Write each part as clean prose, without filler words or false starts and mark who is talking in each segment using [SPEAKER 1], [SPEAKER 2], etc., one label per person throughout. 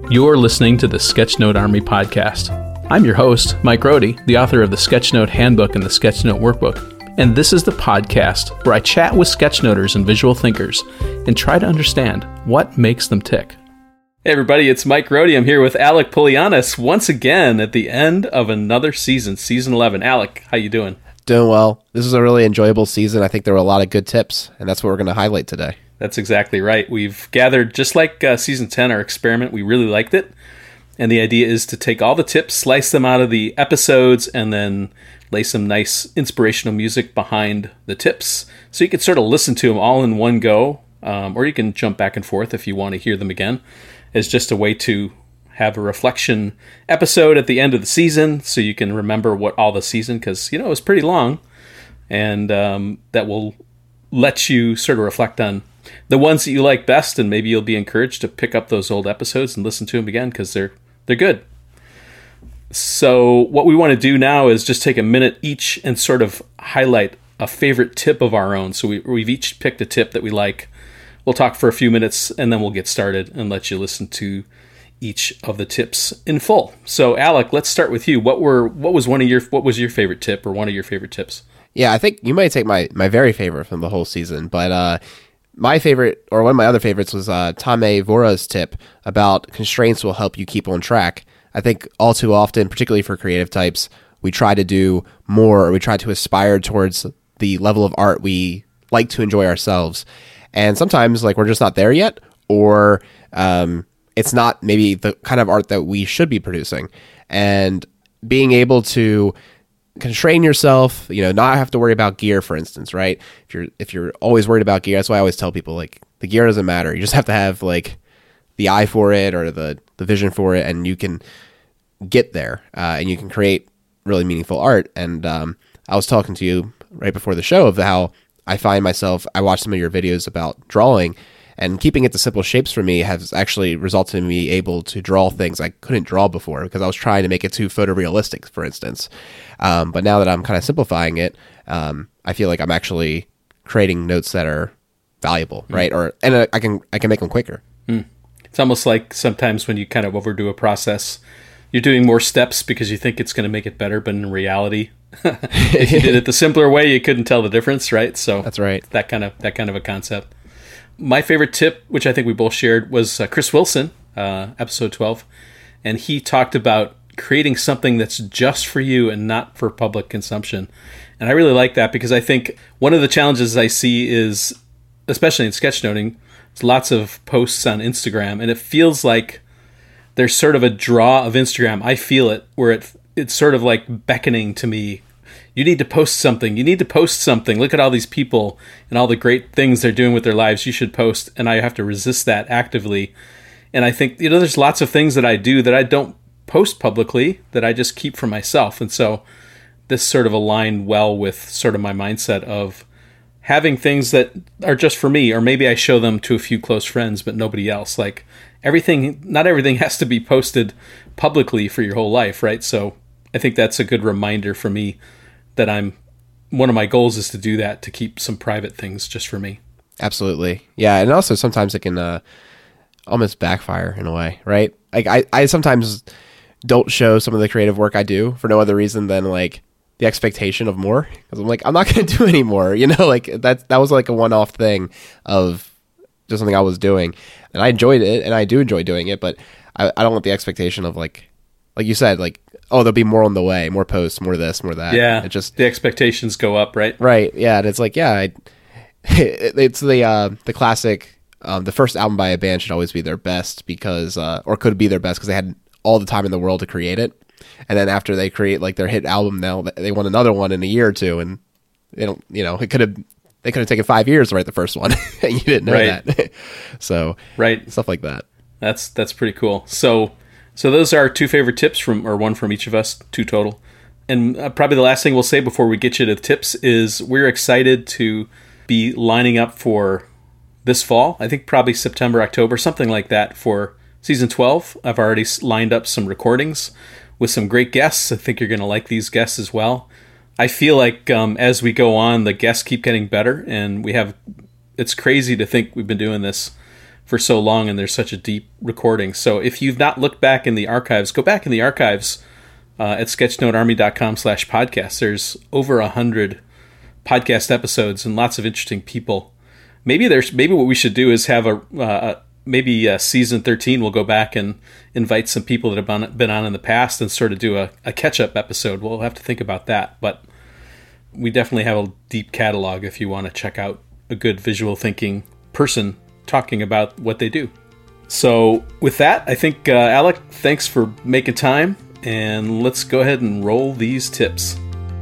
[SPEAKER 1] You're listening to the Sketchnote Army podcast. I'm your host, Mike Rohde, the author of the Sketchnote Handbook and the Sketchnote Workbook, and this is the podcast where I chat with sketchnoters and visual thinkers and try to understand what makes them tick. Hey everybody, it's Mike Rohde. I'm here with Alec Polianis once again at the end of another season, season 11. Alec, how you doing?
[SPEAKER 2] Doing well. This is a really enjoyable season. I think there were a lot of good tips, and that's what we're going to highlight today.
[SPEAKER 1] That's exactly right. We've gathered, just like season 10, our experiment, we really liked it. And the idea is to take all the tips, slice them out of the episodes, and then lay some nice inspirational music behind the tips. So you can sort of listen to them all in one go, or you can jump back and forth if you want to hear them again, as just a way to have a reflection episode at the end of the season so you can remember what all the season, because, you know, it was pretty long, and that will let you sort of reflect on the ones that you like best, and maybe you'll be encouraged to pick up those old episodes and listen to them again because they're good. So what we want to do now is just take a minute each and sort of highlight a favorite tip of our own. So we've each picked a tip that we like. We'll talk for a few minutes and then we'll get started and let you listen to each of the tips in full. So Alec, let's start with you. What was your favorite tip or one of your favorite tips?
[SPEAKER 2] Yeah, I think you might take my very favorite from the whole season, but my favorite, or one of my other favorites, was Tame Vora's tip about constraints will help you keep on track. I think all too often, particularly for creative types, we try to do more, or we try to aspire towards the level of art we like to enjoy ourselves. And sometimes, like, we're just not there yet, or it's not maybe the kind of art that we should be producing. And being able to constrain yourself, you know, not have to worry about gear, for instance, right? If you're always worried about gear, that's why I always tell people, like, the gear doesn't matter. You just have to have, like, the eye for it or the vision for it, and you can get there, and you can create really meaningful art. And I was talking to you right before the show of how I find myself, I watched some of your videos about drawing, and keeping it to simple shapes for me has actually resulted in me able to draw things I couldn't draw before because I was trying to make it too photorealistic, for instance. But now that I'm kind of simplifying it, I feel like I'm actually creating notes that are valuable, right? And I can make them quicker.
[SPEAKER 1] It's almost like sometimes when you kind of overdo a process, you're doing more steps because you think it's going to make it better, but in reality, if you did it the simpler way, you couldn't tell the difference, right? So
[SPEAKER 2] that's right.
[SPEAKER 1] That kind of a concept. My favorite tip, which I think we both shared, was Chris Wilson, episode 12. And he talked about creating something that's just for you and not for public consumption. And I really like that because I think one of the challenges I see is, especially in sketchnoting, there's lots of posts on Instagram, and it feels like there's sort of a draw of Instagram. I feel it, where it's sort of like beckoning to me. You need to post something. You need to post something. Look at all these people and all the great things they're doing with their lives. You should post. And I have to resist that actively. And I think, you know, there's lots of things that I do that I don't post publicly that I just keep for myself. And so this sort of aligned well with sort of my mindset of having things that are just for me, or maybe I show them to a few close friends, but nobody else. Like not everything has to be posted publicly for your whole life, right? So I think that's a good reminder for me that one of my goals is to do that, to keep some private things just for me.
[SPEAKER 2] Absolutely. Yeah. And also sometimes it can almost backfire in a way, right? Like I sometimes don't show some of the creative work I do for no other reason than like the expectation of more. Because I'm like, I'm not going to do any more, you know, like that was like a one-off thing of just something I was doing. And I enjoyed it, and I do enjoy doing it, but I don't want the expectation of like you said, like, oh, there'll be more on the way, more posts, more this, more that.
[SPEAKER 1] Yeah,
[SPEAKER 2] it just,
[SPEAKER 1] the expectations go up, right?
[SPEAKER 2] Right, yeah, and it's like, yeah, it's the classic, the first album by a band should always be their best because, or could be their best because they had all the time in the world to create it, and then after they create like their hit album, now they want another one in a year or two, and they don't, you know, they could have taken 5 years to write the first one, and you didn't know that. So,
[SPEAKER 1] right,
[SPEAKER 2] stuff like that.
[SPEAKER 1] That's pretty cool. So those are our two favorite tips or one from each of us, two total. And probably the last thing we'll say before we get you to the tips is we're excited to be lining up for this fall. I think probably September, October, something like that for season 12. I've already lined up some recordings with some great guests. I think you're going to like these guests as well. I feel like as we go on, the guests keep getting better, and it's crazy to think we've been doing this for so long, and there's such a deep recording. So if you've not looked back in the archives, go back in the archives at sketchnotearmy.com/podcast. There's over 100 podcast episodes and lots of interesting people. Maybe what we should do is have maybe season 13. We'll go back and invite some people that have been on in the past and sort of do a catch-up episode. We'll have to think about that, but we definitely have a deep catalog if you want to check out a good visual thinking person talking about what they do. So with that, I think, Alec, thanks for making time, and let's go ahead and roll these tips.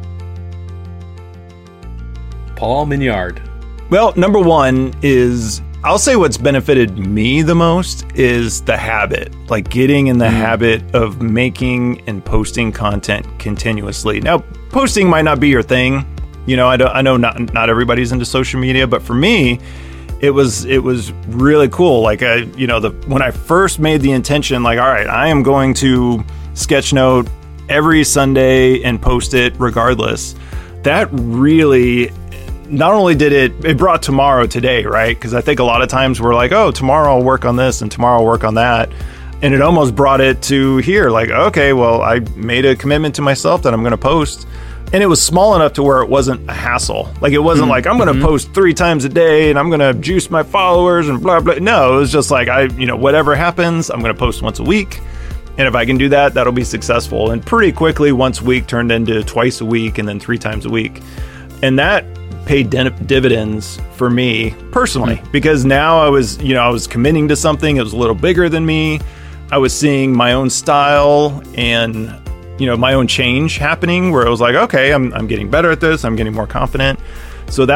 [SPEAKER 1] Paul Mignard.
[SPEAKER 3] Well, number one is, I'll say what's benefited me the most is the habit, like getting in the habit of making and posting content continuously. Now, posting might not be your thing. You know, I know not everybody's into social media, but for me, it was really cool. Like, when I first made the intention, like, all right, I am going to sketchnote every Sunday and post it regardless. That really, not only did it brought tomorrow today, right? Because I think a lot of times we're like, oh, tomorrow I'll work on this and tomorrow I'll work on that. And it almost brought it to here, like, okay, well, I made a commitment to myself that I'm going to post. And it was small enough to where it wasn't a hassle. Like, it wasn't like, I'm going to post 3 times a day and I'm going to juice my followers and blah, blah. No, it was just like, whatever happens, I'm going to post once a week. And if I can do that, that'll be successful. And pretty quickly, once a week turned into twice a week and then 3 times a week. And that paid dividends for me personally, because now I was committing to something. It was a little bigger than me. I was seeing my own style and, my own change happening, where I was like, okay, I'm getting better at this. I'm getting more confident. So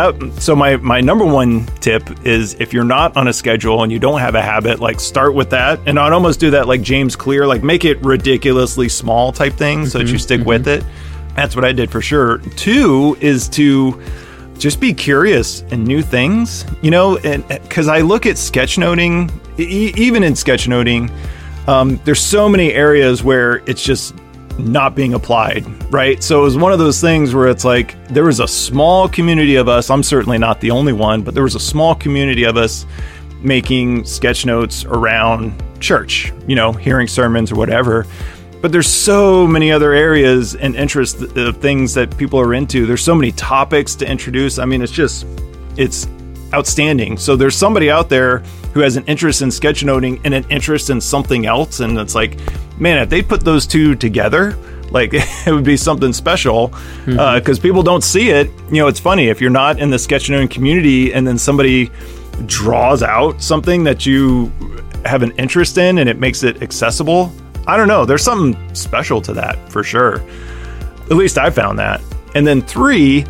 [SPEAKER 3] my number one tip is, if you're not on a schedule and you don't have a habit, like, start with that. And I'd almost do that like James Clear, like, make it ridiculously small type thing so that you stick with it. That's what I did for sure. 2 is to just be curious and new things, and because I look at sketchnoting, even in sketchnoting, there's so many areas where it's just not being applied, right? So it was one of those things where it's like, there was a small community of us. I'm certainly not the only one, but there was a small community of us making sketchnotes around church, hearing sermons or whatever. But there's so many other areas and interests of things that people are into. There's so many topics to introduce. I mean, it's outstanding. So there's somebody out there who has an interest in sketchnoting and an interest in something else. And it's like, man, if they put those two together, like, it would be something special, because people don't see it. It's funny, if you're not in the sketchnoting community and then somebody draws out something that you have an interest in and it makes it accessible, I don't know. There's something special to that for sure. At least I found that. And then 3,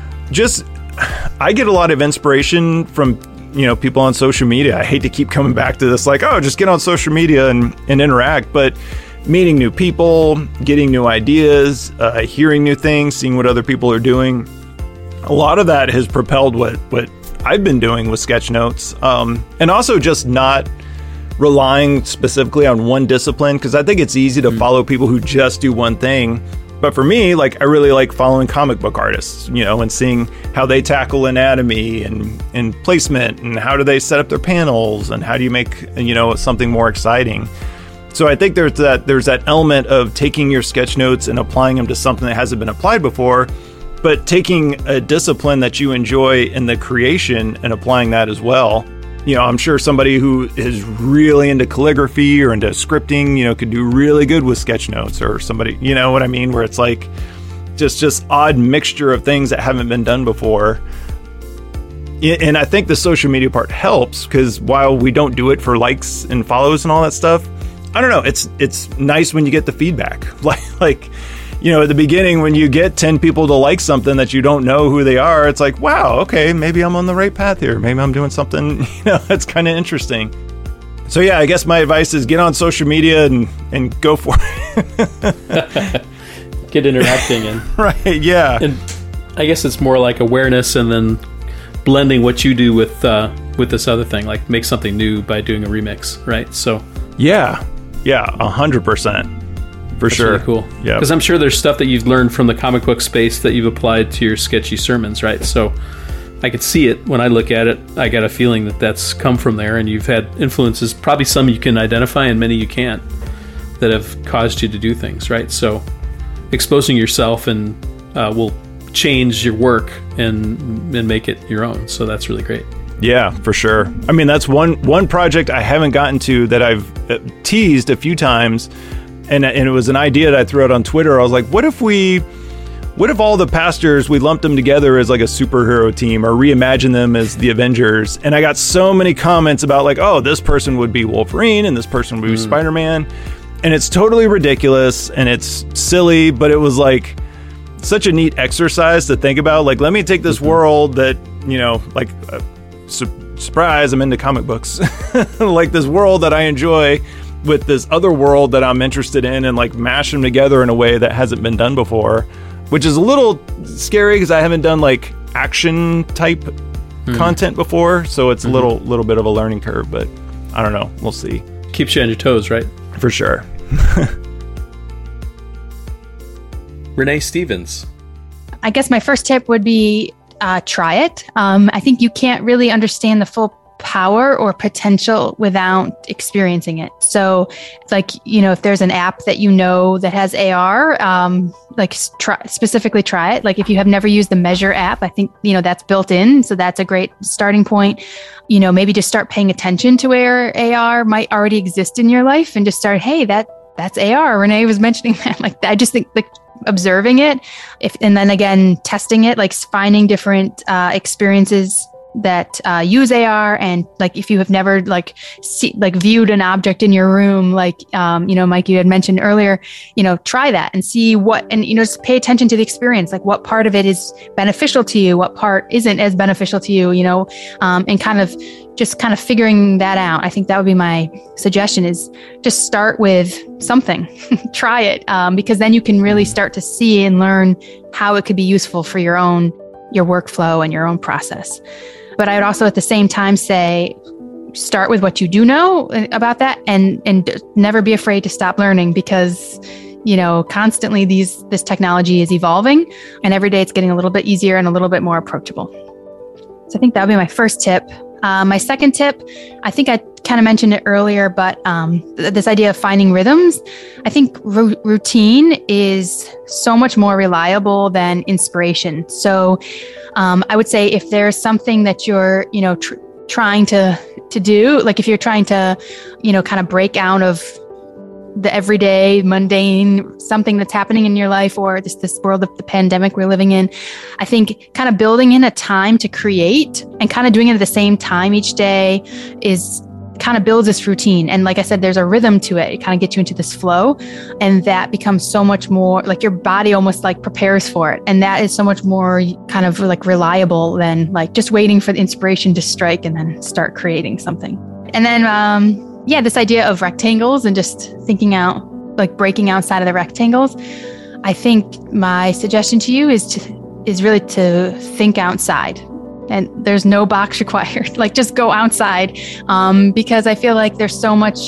[SPEAKER 3] I get a lot of inspiration from, people on social media. I hate to keep coming back to this, like, oh, just get on social media and interact. But meeting new people, getting new ideas, hearing new things, seeing what other people are doing, a lot of that has propelled what I've been doing with sketchnotes. And also just not relying specifically on one discipline, because I think it's easy to follow people who just do one thing. But for me, like, I really like following comic book artists, and seeing how they tackle anatomy and placement, and how do they set up their panels, and how do you make, something more exciting. So I think there's that element of taking your sketch notes and applying them to something that hasn't been applied before, but taking a discipline that you enjoy in the creation and applying that as well. I'm sure somebody who is really into calligraphy or into scripting, could do really good with sketch notes, or somebody, you know what I mean? Where it's like just odd mixture of things that haven't been done before. And I think the social media part helps, because while we don't do it for likes and follows and all that stuff, I don't know. It's nice when you get the feedback. Like, at the beginning, when you get 10 people to like something that you don't know who they are, it's like, wow, okay, maybe I'm on the right path here. Maybe I'm doing something, that's kind of interesting. So yeah, I guess my advice is get on social media and go for it.
[SPEAKER 1] Get interacting and
[SPEAKER 3] right, yeah.
[SPEAKER 1] And I guess it's more like awareness, and then blending what you do with this other thing, like make something new by doing a remix, right? So
[SPEAKER 3] yeah, 100%. For
[SPEAKER 1] That's
[SPEAKER 3] sure.
[SPEAKER 1] Really cool.
[SPEAKER 3] Yeah.
[SPEAKER 1] Because I'm sure there's stuff that you've learned from the comic book space that you've applied to your sketchy sermons, right? So I could see it when I look at it. I got a feeling that that's come from there, and you've had influences, probably some you can identify and many you can't, that have caused you to do things, right? So exposing yourself and will change your work and make it your own. So that's really great.
[SPEAKER 3] Yeah, for sure. I mean, that's one project I haven't gotten to that I've teased a few times, and it was an idea that I threw out on Twitter. I was like, what if all the pastors, we lumped them together as like a superhero team or reimagine them as the Avengers? And I got so many comments about like, oh, this person would be Wolverine and this person would be Spider-Man. And it's totally ridiculous and it's silly, but it was like such a neat exercise to think about. Like, let me take this world that, like, surprise, I'm into comic books. Like this world that I enjoy with this other world that I'm interested in, and like mash them together in a way that hasn't been done before, which is a little scary because I haven't done like action type content before. So it's a little bit of a learning curve, but I don't know. We'll see.
[SPEAKER 1] Keeps you on your toes, right?
[SPEAKER 3] For sure.
[SPEAKER 1] Renee Stevens.
[SPEAKER 4] I guess my first tip would be try it. I think you can't really understand the full power or potential without experiencing it. So like, if there's an app that that has AR, specifically try it. Like if you have never used the Measure app, I think, that's built in. So that's a great starting point. Maybe just start paying attention to where AR might already exist in your life and just start, hey, that's AR. Renee was mentioning that. Like, I just think like observing it, and then again, testing it, like finding different experiences that use AR, and like if you have never viewed an object in your room, like Mike, you had mentioned earlier, try that and see what, and just pay attention to the experience, like what part of it is beneficial to you, what part isn't as beneficial to you, and kind of figuring that out. I think that would be my suggestion, is just start with something, try it, because then you can really start to see and learn how it could be useful for your workflow and your own process. But I would also at the same time say, start with what you do know about that, and never be afraid to stop learning, because, constantly this technology is evolving, and every day it's getting a little bit easier and a little bit more approachable. So I think that would be my first tip. My second tip, I think I kind of mentioned it earlier, but this idea of finding rhythms, I think routine is so much more reliable than inspiration. So I would say if there's something that you're, trying to do, like if you're trying to, kind of break out of the everyday mundane, something that's happening in your life, or this world of the pandemic we're living in, I think kind of building in a time to create and kind of doing it at the same time each day kind of builds this routine. And like I said, there's a rhythm to it. It kind of gets you into this flow, and that becomes so much more like your body almost like prepares for it. And that is so much more kind of like reliable than like just waiting for the inspiration to strike and then start creating something. And then, this idea of rectangles and just thinking out, like breaking outside of the rectangles. I think my suggestion to you is really to think outside. And there's no box required. Like just go outside, because I feel like there's so much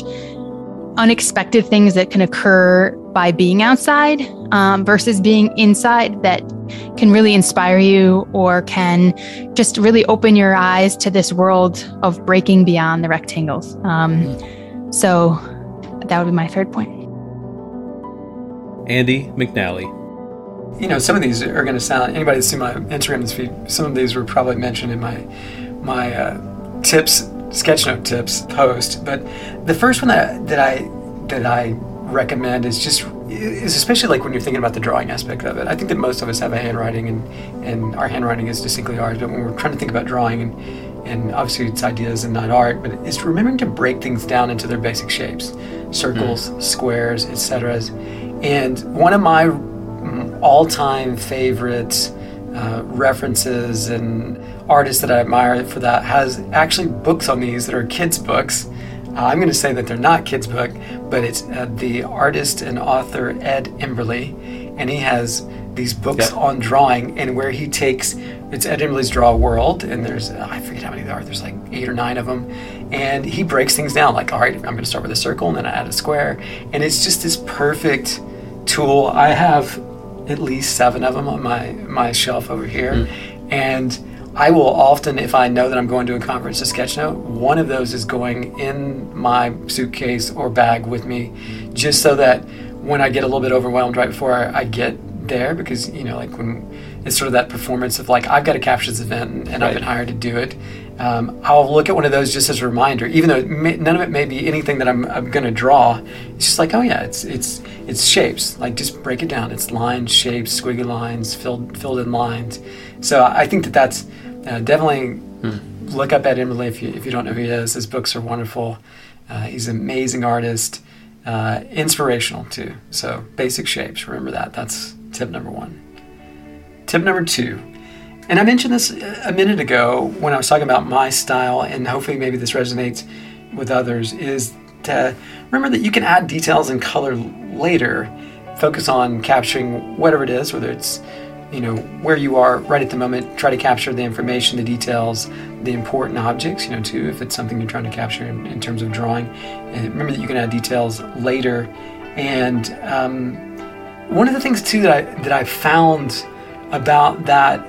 [SPEAKER 4] unexpected things that can occur by being outside versus being inside that can really inspire you, or can just really open your eyes to this world of breaking beyond the rectangles. So that would be my third point.
[SPEAKER 1] Andy McNally.
[SPEAKER 5] Some of these are going to sound, anybody that's seen my Instagram feed, some of these were probably mentioned in my tips, sketchnote tips post. But the first one that I recommend is especially like when you're thinking about the drawing aspect of it. I think that most of us have a handwriting, and our handwriting is distinctly ours. But when we're trying to think about drawing, and obviously it's ideas and not art, but it's remembering to break things down into their basic shapes, circles, squares, etc. And one of my all-time favorite references and artists that I admire for that has actually books on these that are kids' books. I'm going to say that they're not kids' book, but it's the artist and author Ed Emberley, and he has these books on drawing, and where he takes, it's Ed Emberley's Draw World, and there's, I forget how many there are, there's like 8 or 9 of them, and he breaks things down, like, all right, I'm going to start with a circle, and then I add a square, and it's just this perfect tool. I have at least 7 of them on my shelf over here, and I will often, if I know that I'm going to a conference to sketchnote, one of those is going in my suitcase or bag with me, just so that when I get a little bit overwhelmed right before I get there, because, like when it's sort of that performance of like, I've got to capture this event and I've been hired to do it. I'll look at one of those just as a reminder, even though none of it may be anything that I'm going to draw. It's just like, oh yeah, it's shapes. Like, just break it down. It's lines, shapes, squiggly lines, filled in lines. So I think that's definitely look up Ed Imberly if you don't know who he is. His books are wonderful. He's an amazing artist, inspirational too. So basic shapes, remember that. That's tip number 1. Tip number 2. And I mentioned this a minute ago when I was talking about my style, and hopefully maybe this resonates with others, is to remember that you can add details and color later. Focus on capturing whatever it is, whether it's where you are right at the moment. Try to capture the information, the details, the important objects, too, if it's something you're trying to capture in terms of drawing. And remember that you can add details later. And one of the things, too, that I found about that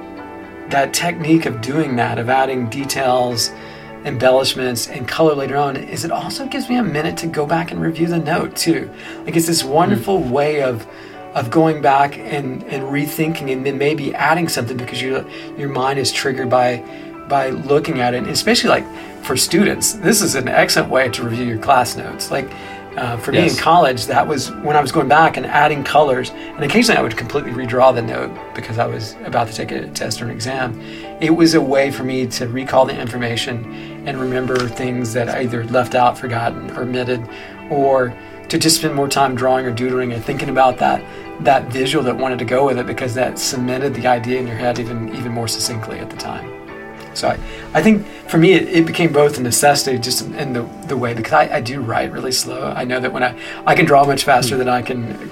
[SPEAKER 5] technique of doing that, of adding details, embellishments, and color later on, is it also gives me a minute to go back and review the note too. Like, it's this wonderful way of going back and rethinking, and then maybe adding something because your mind is triggered by looking at it. And especially like for students, this is an excellent way to review your class notes. Like, for me in college, that was when I was going back and adding colors, and occasionally I would completely redraw the note because I was about to take a test or an exam. It was a way for me to recall the information and remember things that I either left out, forgotten, or omitted, or to just spend more time drawing or doodling and thinking about that visual that wanted to go with it, because that cemented the idea in your head even more succinctly at the time. So I think for me, it became both a necessity just in the way, because I do write really slow. I know that when I can draw much faster than I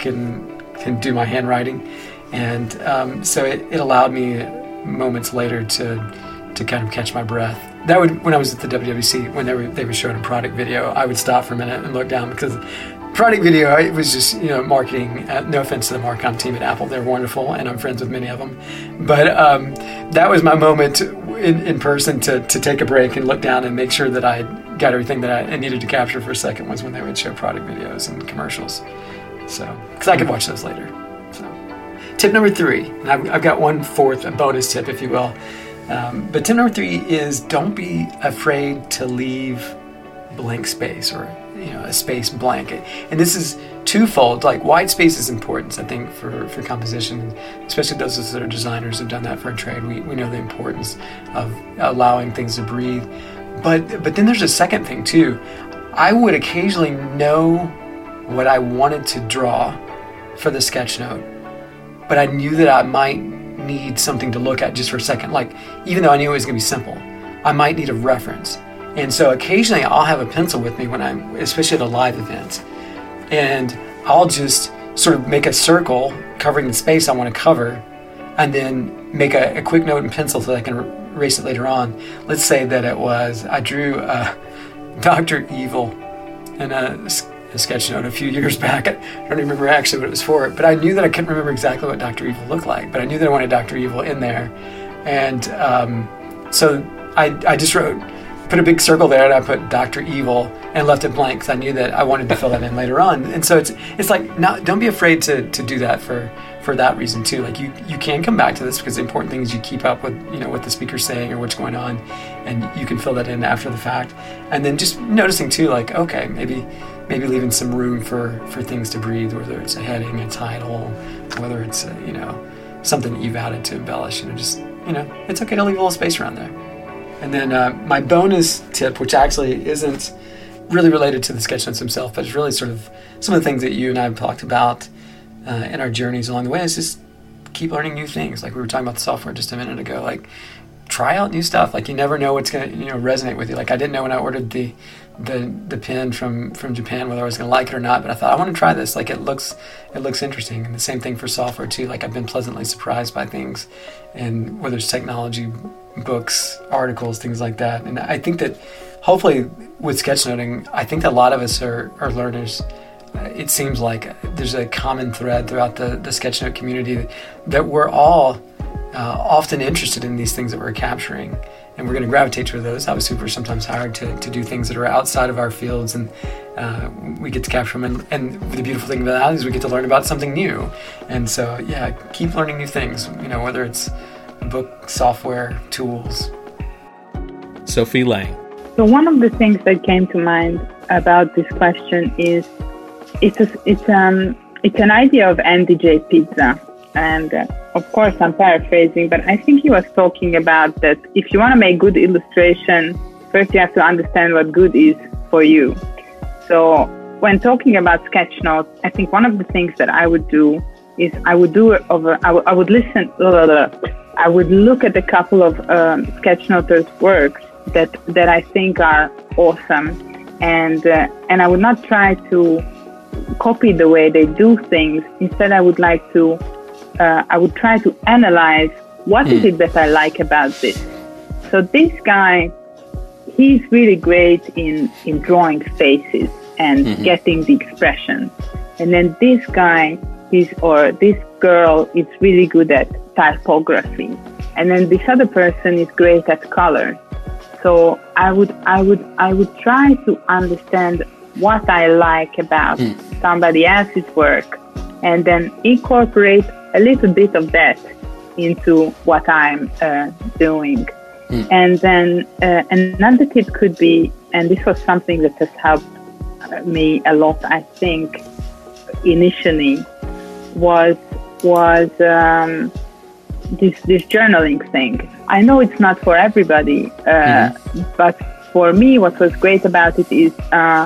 [SPEAKER 5] can do my handwriting. And so it allowed me moments later to kind of catch my breath. That would, when I was at the WWC, when they were showing a product video, I would stop for a minute and look down, because product video, it was just, marketing. No offense to the Marcom team at Apple. They're wonderful, and I'm friends with many of them. But that was my moment in person to take a break and look down and make sure that I got everything that I needed to capture for a second, was when they would show product videos and commercials. So, because I could watch those later. So, tip number 3, and I've got one fourth, a bonus tip, if you will. But tip number 3 is, don't be afraid to leave blank space, or a space blank. And this is twofold. Like, white space is important, I think, for composition, especially those of us that are designers who've done that for a trade. We know the importance of allowing things to breathe. But then there's a second thing too. I would occasionally know what I wanted to draw for the sketch note, but I knew that I might need something to look at just for a second. Like, even though I knew it was going to be simple, I might need a reference. And so occasionally I'll have a pencil with me when I'm, especially at a live event, and I'll just sort of make a circle covering the space I want to cover, and then make a quick note in pencil so that I can erase it later on. Let's say that I drew Dr. Evil in a sketch note a few years back. I don't remember actually what it was for, but I knew that I couldn't remember exactly what Dr. Evil looked like, but I knew that I wanted Dr. Evil in there. And so I just put a big circle there, and I put Dr. Evil and left it blank, because I knew that I wanted to fill that in later on. And so it's like, don't be afraid to do that for that reason too. Like, you can come back to this, because the important thing is you keep up with what the speaker's saying or what's going on, and you can fill that in after the fact. And then just noticing too, like, okay, maybe leaving some room for things to breathe, whether it's a heading, a title, whether it's something that you've added to embellish. It's okay to leave a little space around there. And then my bonus tip, which actually isn't really related to the sketch notes themselves, but it's really sort of some of the things that you and I have talked about in our journeys along the way, is just keep learning new things. Like we were talking about the software just a minute ago. Like, try out new stuff. Like, you never know what's going to resonate with you. Like, I didn't know when I ordered the pen from Japan whether I was going to like it or not, but I thought, I want to try this. Like, it looks interesting. And the same thing for software too. Like, I've been pleasantly surprised by things, and whether it's technology, books, articles, things like that. And I think that hopefully with sketchnoting, I think that a lot of us are learners. It seems like there's a common thread throughout the sketchnote community that we're all often interested in these things that we're capturing, and we're going to gravitate toward those. Obviously, we're sometimes hired to do things that are outside of our fields, and we get to capture them. And the beautiful thing about that is we get to learn about something new. And so, yeah, keep learning new things. Whether it's a book, software, tools.
[SPEAKER 1] Sophie Lang.
[SPEAKER 6] So one of the things that came to mind about this question is it's an idea of Andy J. Pizza. And of course, I'm paraphrasing, but I think he was talking about that if you want to make good illustration, first you have to understand what good is for you. So when talking about sketch notes, I think one of the things that I would do is I would look at a couple of sketch noters' works that I think are awesome, and I would not try to copy the way they do things. Instead, I would try to analyze what is it that I like about this. So this guy, he's really great in drawing faces and getting the expression. And then this guy, this girl is really good at typography. And then this other person is great at color. So I would try to understand what I like about somebody else's work, and then incorporate a little bit of that into what I'm doing. And then another tip could be, and this was something that has helped me a lot, I think, initially, was this journaling thing. I know it's not for everybody, but for me, what was great about it is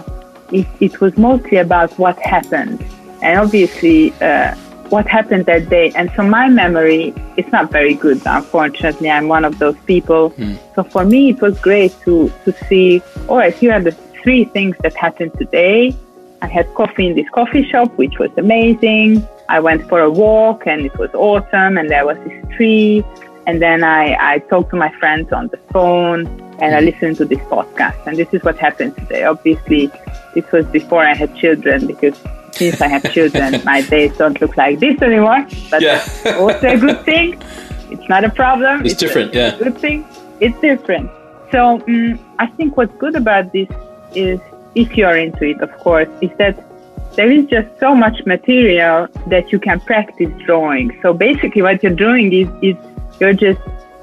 [SPEAKER 6] it was mostly about what happened, and obviously what happened that day. And so my memory, it's not very good, unfortunately. I'm one of those people. So for me, it was great to see, all right, here are the 3 things that happened today. I had coffee in this coffee shop, which was amazing. I went for a walk and it was awesome, and there was this tree. And then I talked to my friends on the phone, and I listened to this podcast. And this is what happened today. Obviously, this was before I had children, because since I have children, my days don't look like this anymore. But that's also a good thing. It's not a problem.
[SPEAKER 1] It's different,
[SPEAKER 6] a good thing. It's different. So I think what's good about this is, if you're into it, of course, is that there is just so much material that you can practice drawing. So basically what you're doing is you're just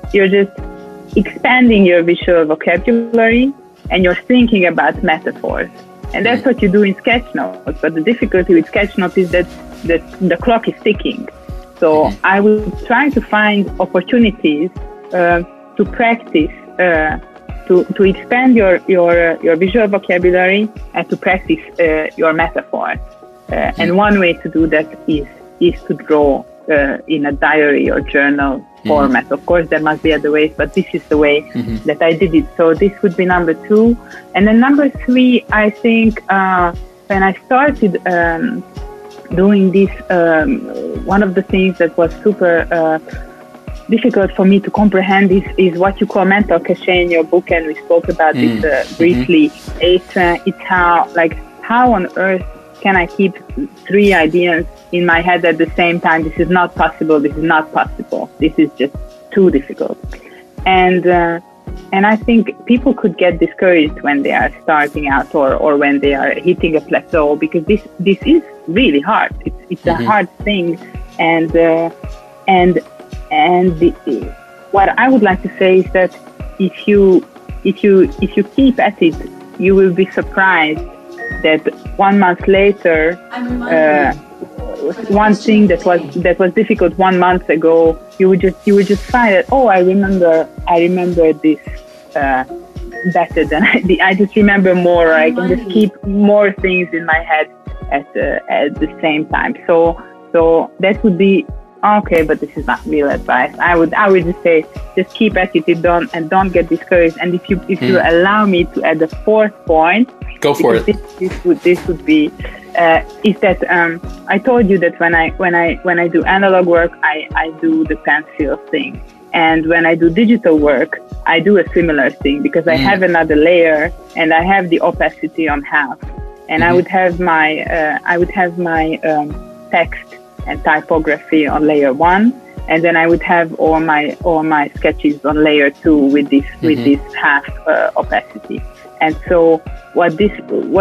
[SPEAKER 6] expanding your visual vocabulary, and you're thinking about metaphors. And that's what you do in sketch notes. But the difficulty with sketch notes is that the clock is ticking. So I will try to find opportunities to practice, to expand your visual vocabulary, and to practice your metaphors. And one way to do that is to draw in a diary or journal format. Of course, there must be other ways, but this is the way that I did it. So this would be number 2. And then number 3, I think when I started doing this, one of the things that was super difficult for me to comprehend is what you call mental cache in your book, and we spoke about this briefly. It's how on earth can I keep 3 ideas in my head at the same time? This is not possible. This is not possible. This is just too difficult. And I think people could get discouraged when they are starting out or when they are hitting a plateau, because this is really hard. It's a hard thing. What I would like to say is that if you keep at it, you will be surprised that 1 month later, one thing that was difficult 1 month ago, you would just find that, oh, I remember this better than I just remember more. I can just keep more things in my head at the same time. So that would be okay, but this is not real advice. I would just say, just keep at it, and don't get discouraged. And if you allow me to add a 4th point,
[SPEAKER 1] go for it.
[SPEAKER 6] This would be is that I told you that when I do analog work, I do the pencil thing, and when I do digital work, I do a similar thing, because I have another layer and I have the opacity on half, and I would have my text and typography on layer 1, and then I would have all my sketches on layer 2 with this half opacity. And so what this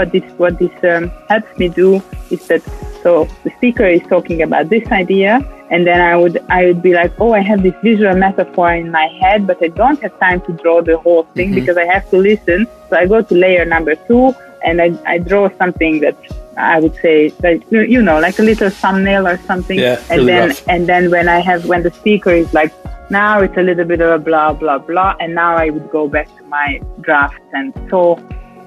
[SPEAKER 6] helps me do is that, so the speaker is talking about this idea, and then I would be like, oh, I have this visual metaphor in my head, but I don't have time to draw the whole thing because I have to listen. So I go to layer number 2, and I draw something that I would say, like, you know, like a little thumbnail or something.
[SPEAKER 1] Yeah,
[SPEAKER 6] and
[SPEAKER 1] really
[SPEAKER 6] then
[SPEAKER 1] rough.
[SPEAKER 6] and then when the speaker is like, now it's a little bit of a blah blah blah, and now I would go back to my draft. And so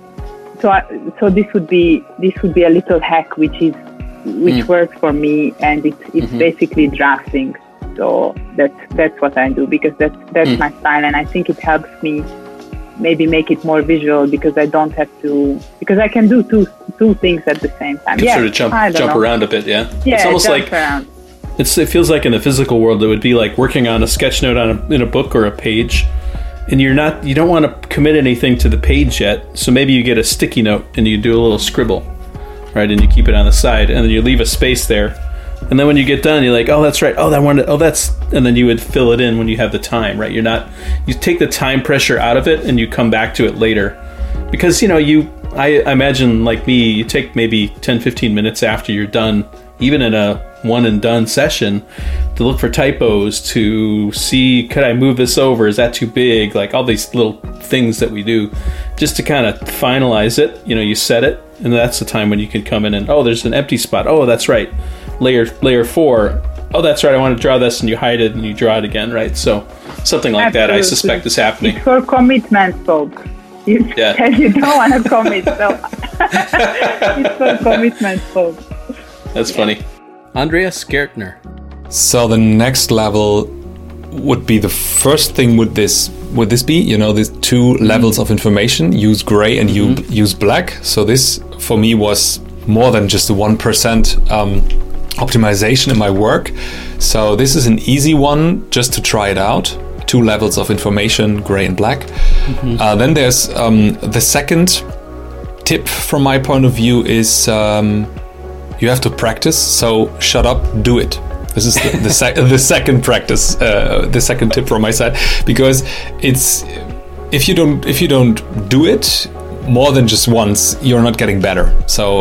[SPEAKER 6] this would be a little hack which works for me, and it's basically drafting. So that's what I do, because that's my style, and I think it helps me maybe make it more visual, because I don't have to, because I can do two things at the same time.
[SPEAKER 1] You sort of jump around a bit, yeah.
[SPEAKER 6] Yeah,
[SPEAKER 1] it's almost like
[SPEAKER 6] around.
[SPEAKER 1] it feels like in the physical world it would be like working on a sketch note in a book or a page, and you don't want to commit anything to the page yet. So maybe you get a sticky note and you do a little scribble, right? And you keep it on the side, and then you leave a space there. And then when you get done, you're like, oh, that's right. Oh, and then you would fill it in when you have the time, right? You take the time pressure out of it and you come back to it later. Because, I imagine, like me, you take maybe 10, 15 minutes after you're done, even in a one and done session, to look for typos, to see, could I move this over? Is that too big? Like all these little things that we do just to kind of finalize it. You set it, and that's the time when you can come in and, oh, there's an empty spot. Oh, that's right. Layer 4. Oh, that's right. I want to draw this, and you hide it and you draw it again, right? So something like that, I suspect, is happening.
[SPEAKER 6] It's for commitment, folks. You don't want to commit, so it's for commitment, folks.
[SPEAKER 1] That's funny. Andreas Gertner.
[SPEAKER 7] So the next level would be, the first thing would this be, these two levels of information, use gray and use black. So this for me was more than just the 1% optimization in my work. So this is an easy one just to try it out. 2 levels of information, gray and black. Then there's the second tip from my point of view is you have to practice. So shut up, do it. This is the second practice, the second tip from my side, because it's if you don't do it more than just once, you're not getting better. So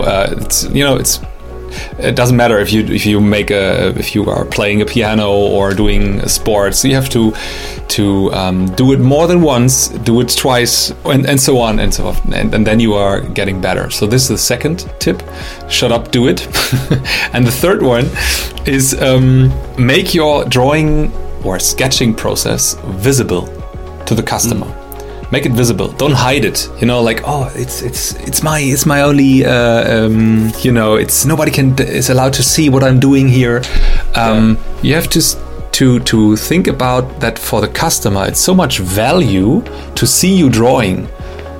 [SPEAKER 7] it doesn't matter if you are playing a piano or doing sports. You have to do it more than once, do it twice, and so on and so on, and then you are getting better. So this is the second tip: shut up, do it. And the third one is make your drawing or sketching process visible to the customer. Make it visible. Don't hide it. Like, oh, it's my only. It's nobody is allowed to see what I'm doing here. You have to think about that for the customer. It's so much value to see you drawing,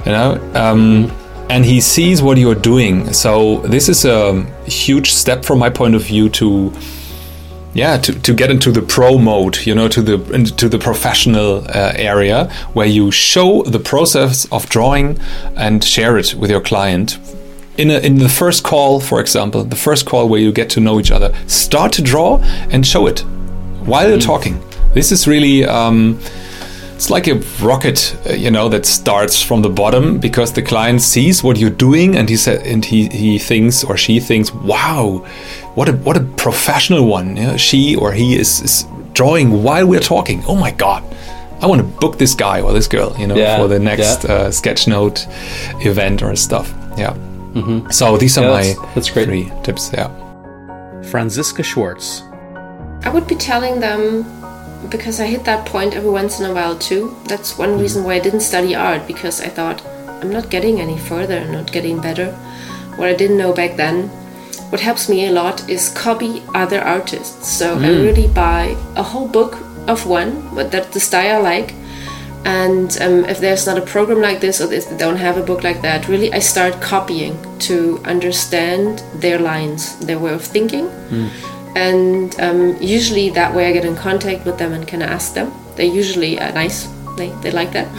[SPEAKER 7] and he sees what you're doing. So this is a huge step from my point of view to get into the pro mode, to the professional area, where you show the process of drawing and share it with your client. In the first call, for example, the first call where you get to know each other, start to draw and show it while you're talking. This is really it's like a rocket, that starts from the bottom, because the client sees what you're doing, and he thinks, or she thinks, wow, what a professional one. She or he is drawing while we're talking. Oh my God, I want to book this guy or this girl, for the next sketch note event or stuff. Yeah. So these are my
[SPEAKER 1] that's great.
[SPEAKER 7] 3 tips. Yeah.
[SPEAKER 1] Franziska Schwartz.
[SPEAKER 8] I would be telling them, because I hit that point every once in a while too. That's one reason why I didn't study art, because I thought, I'm not getting any further, I'm not getting better. What I didn't know back then, what helps me a lot is copy other artists. So I really buy a whole book of one, but that's the style I like. And if there's not a program like this, or if they don't have a book like that, really I start copying to understand their lines, their way of thinking. And usually that way I get in contact with them and can ask them. They're usually nice. They like that.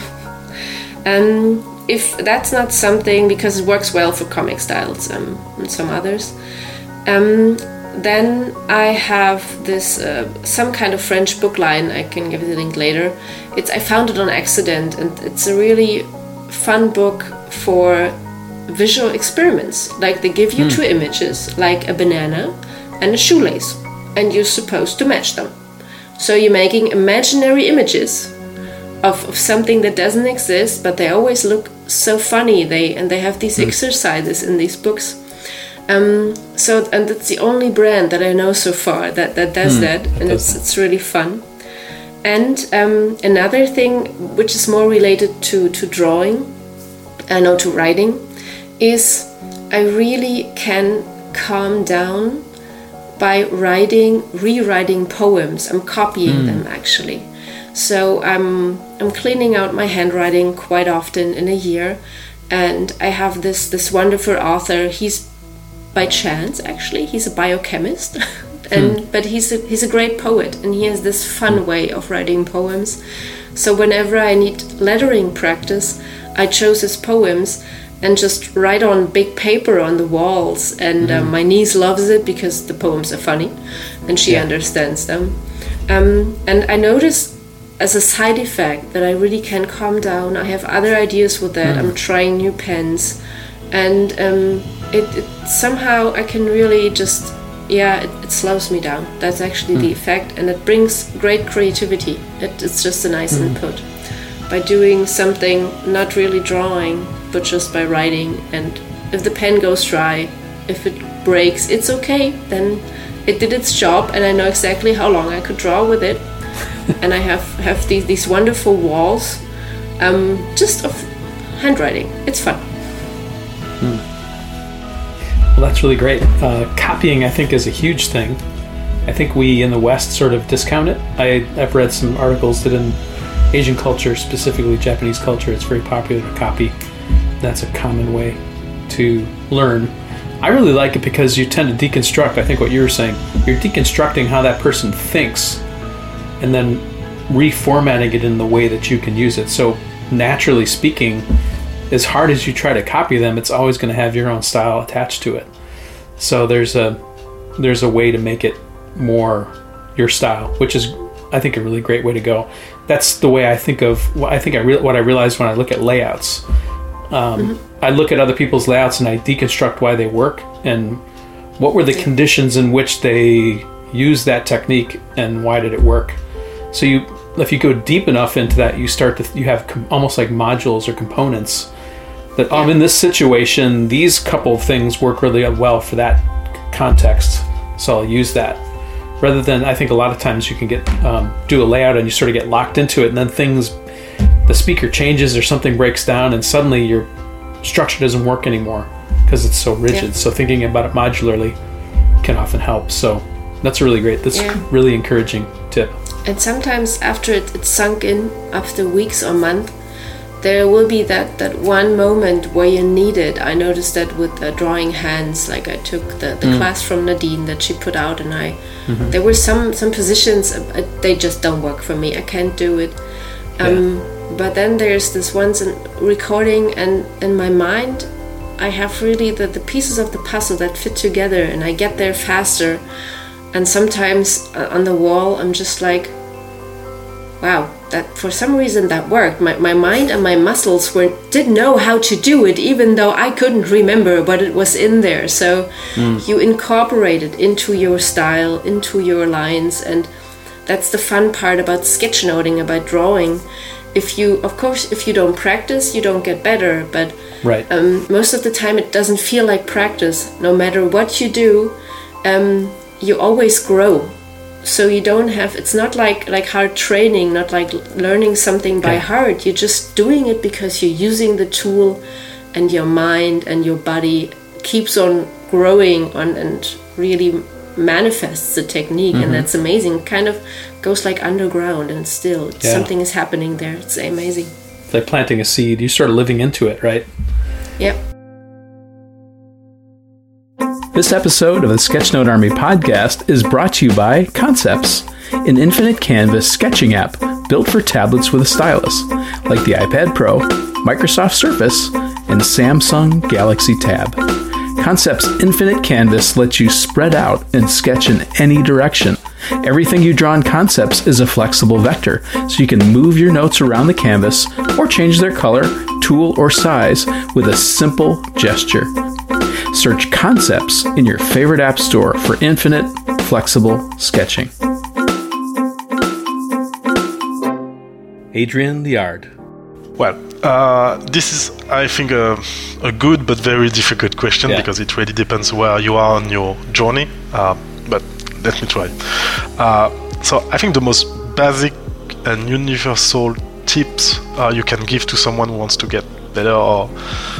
[SPEAKER 8] If that's not something, because it works well for comic styles and some others, then I have this some kind of French book line. I can give you the link later. I found it on accident, and it's a really fun book for visual experiments. Like they give you two images, like a banana and a shoelace, and you're supposed to match them. So you're making imaginary images of something that doesn't exist, but they always look so funny. They have these exercises in these books. And it's the only brand that I know so far that does that, and it's really fun. And another thing which is more related to drawing, to writing, is I really can calm down by rewriting poems. I'm copying them actually. So I'm cleaning out my handwriting quite often in a year, and I have this wonderful author. He's by chance actually he's a biochemist, but he's a great poet, and he has this fun way of writing poems. So whenever I need lettering practice, I chose his poems and just write on big paper on the walls, and my niece loves it because the poems are funny and she understands them. And I noticed as a side effect that I really can calm down. I have other ideas with that. I'm trying new pens, and it somehow I can really just it slows me down. That's actually the effect, and it brings great creativity. It's just a nice input by doing something, not really drawing, but just by writing. And if the pen goes dry, if it breaks, it's okay. Then it did its job, and I know exactly how long I could draw with it. And I have these wonderful walls, just of handwriting. It's fun.
[SPEAKER 1] Well, that's really great. Copying, I think, is a huge thing. I think we in the West sort of discount it. I've read some articles that in Asian culture, specifically Japanese culture, it's very popular to copy. That's a common way to learn. I really like it because you tend to deconstruct, I think what you were saying. You're deconstructing how that person thinks and then reformatting it in the way that you can use it. So naturally speaking, as hard as you try to copy them, it's always going to have your own style attached to it. So there's a way to make it more your style, which is, I think, a really great way to go. That's the way I think of what I realize when I look at layouts. I look at other people's layouts and I deconstruct why they work and what were the conditions in which they use that technique and why did it work. So if you go deep enough into that, you have almost like modules or components that in this situation, these couple of things work really well for that context, so I'll use that. Rather than, I think a lot of times you can get do a layout and you sort of get locked into it, and then the speaker changes or something breaks down, and suddenly your structure doesn't work anymore because it's so rigid. Yeah. So thinking about it modularly can often help. So that's really great. That's a really encouraging tip.
[SPEAKER 8] And sometimes after it's sunk in, after weeks or months, there will be that one moment where you need it. I noticed that with drawing hands. Like I took the class from Nadine that she put out, and there were some positions they just don't work for me. I can't do it. But then there's this once in recording, and in my mind I have really the pieces of the puzzle that fit together, and I get there faster. And sometimes on the wall I'm just like, wow, that for some reason that worked. My mind and my muscles didn't know how to do it, even though I couldn't remember, but it was in there. So you incorporate it into your style, into your lines, and that's the fun part about sketchnoting, about drawing. If you don't practice, you don't get better, but most of the time it doesn't feel like practice. No matter what you do, you always grow. So you don't have, it's not like hard training, not like learning something by heart. You're just doing it because you're using the tool, and your mind and your body keeps on growing on and really manifests the technique. And that's amazing. Kind of goes like underground, and still something is happening there. It's amazing.
[SPEAKER 1] It's like planting a seed. You're sort of living into it, right?
[SPEAKER 8] Yep.
[SPEAKER 1] This episode of the Sketchnote Army podcast is brought to you by Concepts, an infinite canvas sketching app built for tablets with a stylus, like the iPad Pro, Microsoft Surface, and Samsung Galaxy Tab. Concept's infinite canvas lets you spread out and sketch in any direction. Everything you draw in Concepts is a flexible vector, so you can move your notes around the canvas or change their color, tool, or size with a simple gesture. Search Concepts in your favorite app store for infinite, flexible sketching. Adrian Liard.
[SPEAKER 9] Well, this is, I think, a good but very difficult question because it really depends where you are on your journey. But let me try. So I think the most basic and universal tips you can give to someone who wants to get better or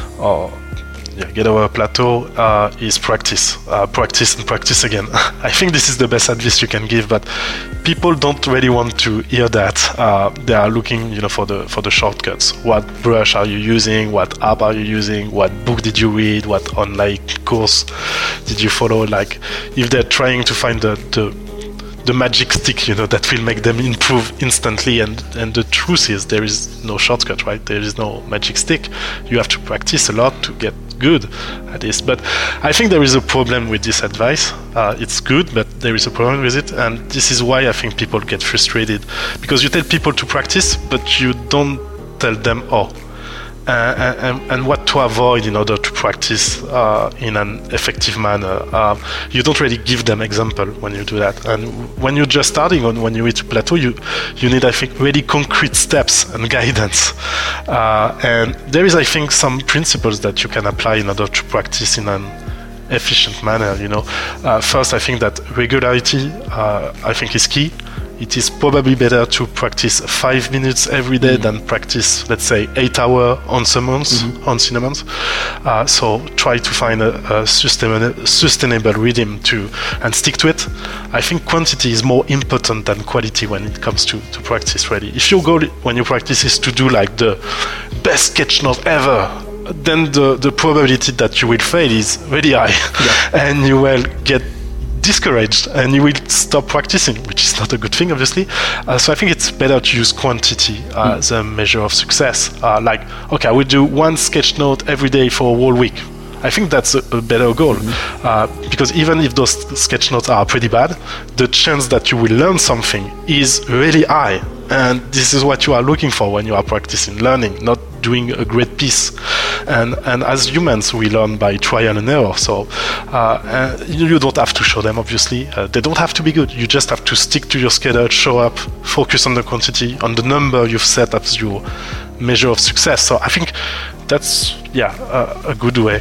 [SPEAKER 9] get over a plateau is practice. Practice and practice again. I think this is the best advice you can give, but people don't really want to hear that. They are looking, for the shortcuts. What brush are you using? What app are you using? What book did you read? What online course did you follow? Like, if they're trying to find the magic stick, that will make them improve instantly. And the truth is, there is no shortcut, right? There is no magic stick. You have to practice a lot to get good at this. But I think there is a problem with this advice. It's good, but there is a problem with it. And this is why I think people get frustrated. Because you tell people to practice, but you don't tell them and what to avoid in order to practice in an effective manner. You don't really give them example when you do that. And when you're just starting or when you reach a plateau, you need, I think, really concrete steps and guidance. And there is, I think, some principles that you can apply in order to practice in an efficient manner. First, I think that regularity, I think, is key. It is probably better to practice 5 minutes every day than practice, let's say, 8 hours on cinnamons. So try to find a sustainable rhythm and stick to it. I think quantity is more important than quality when it comes to practice, really. If your goal when you practice is to do like the best sketch note ever, then the probability that you will fail is really high. And you will get discouraged and you will stop practicing, which is not a good thing, obviously. So I think it's better to use quantity as a measure of success. I will do one sketch note every day for a whole week. I think that's a better goal, because even if those sketch notes are pretty bad, the chance that you will learn something is really high. And this is what you are looking for when you are practicing, learning, not doing a great piece. And as humans, we learn by trial and error. So you don't have to show them, obviously. They don't have to be good. You just have to stick to your schedule, show up, focus on the quantity, on the number you've set as your measure of success. So I think that's a good way.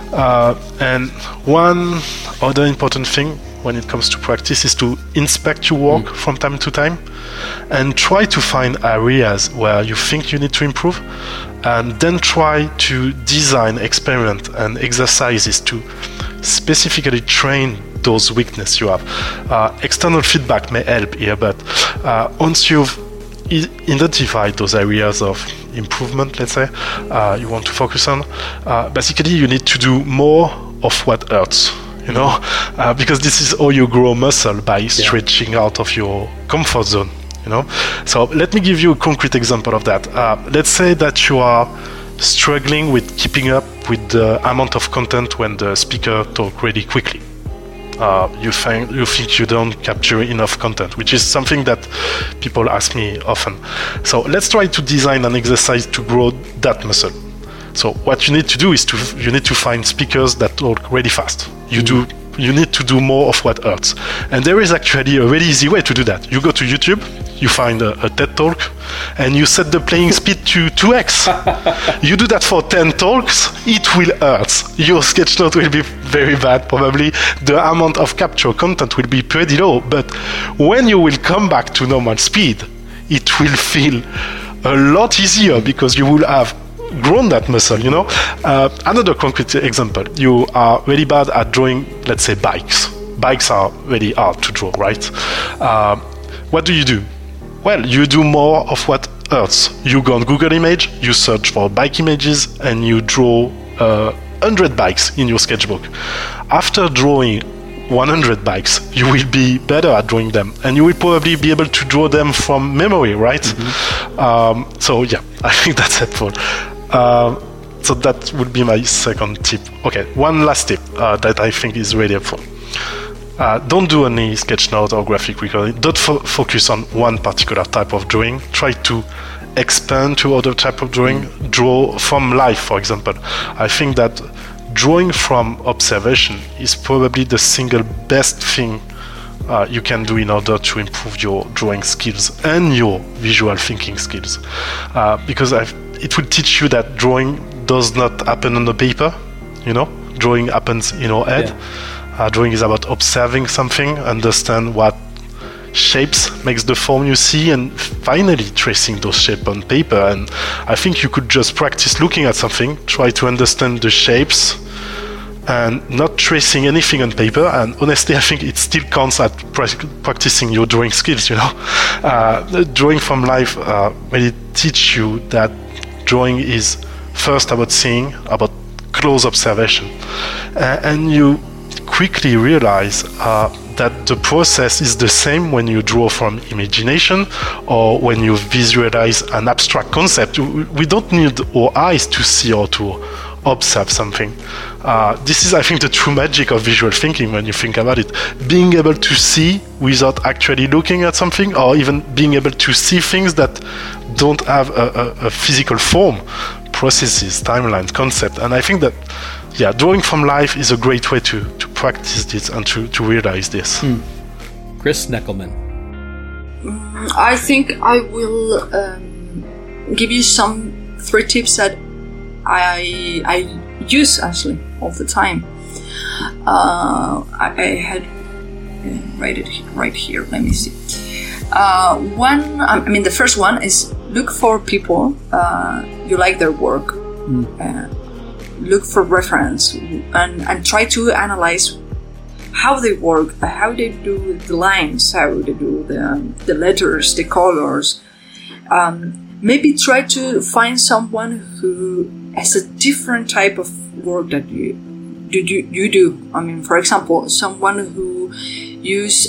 [SPEAKER 9] And one other important thing when it comes to practice is to inspect your work from time to time and try to find areas where you think you need to improve, and then try to design, experiment, and exercises to specifically train those weaknesses you have. External feedback may help here, but once you've identified those areas of improvement, let's say, you want to focus on, basically you need to do more of what hurts. Because this is how you grow muscle, by stretching out of your comfort zone. So let me give you a concrete example of that. Let's say that you are struggling with keeping up with the amount of content when the speaker talks really quickly. You think you don't capture enough content, which is something that people ask me often. So let's try to design an exercise to grow that muscle. So what you need to do is you need to find speakers that talk really fast. You need to do more of what hurts. And there is actually a really easy way to do that. You go to YouTube, you find a TED Talk, and you set the playing speed to 2x. You do that for 10 talks, it will hurt. Your sketch note will be very bad, probably. The amount of capture content will be pretty low. But when you will come back to normal speed, it will feel a lot easier because you will have grown that muscle. Another concrete example, you are really bad at drawing, let's say, bikes. Bikes are really hard to draw, right? What do? Well, you do more of what hurts. You go on Google Image, you search for bike images, and you draw 100 bikes in your sketchbook. After drawing 100 bikes, you will be better at drawing them, and you will probably be able to draw them from memory, right? So I think that's helpful. So that would be my second tip. Okay, one last tip that I think is really helpful. Don't do any sketch note or graphic recording. Don't focus on one particular type of drawing. Try to expand to other type of drawing. Draw from life, for example. I think that drawing from observation is probably the single best thing you can do in order to improve your drawing skills and your visual thinking skills. Because it will teach you that drawing does not happen on the paper, drawing happens in your head. Drawing is about observing something, understand what shapes makes the form you see, and finally tracing those shapes on paper. And I think you could just practice looking at something, try to understand the shapes, and not tracing anything on paper. And honestly, I think it still counts at practicing your drawing skills. Drawing from life really teach you that drawing is first about seeing, about close observation, and you quickly realize that the process is the same when you draw from imagination or when you visualize an abstract concept. We don't need our eyes to see or to observe something. This is, I think, the true magic of visual thinking when you think about it. Being able to see without actually looking at something, or even being able to see things that don't have a physical form, processes, timelines, concept. And I think that drawing from life is a great way to practice this and to realize this.
[SPEAKER 1] Chris Neckelman.
[SPEAKER 10] I think I will give you some 3 tips that I use actually all the time. I had write it right here. Let me see. The first one is look for people you like their work. Look for reference and try to analyze how they work, how they do the lines, how they do the letters, the colors. Maybe try to find someone who has a different type of work that you do. I mean, for example, someone who use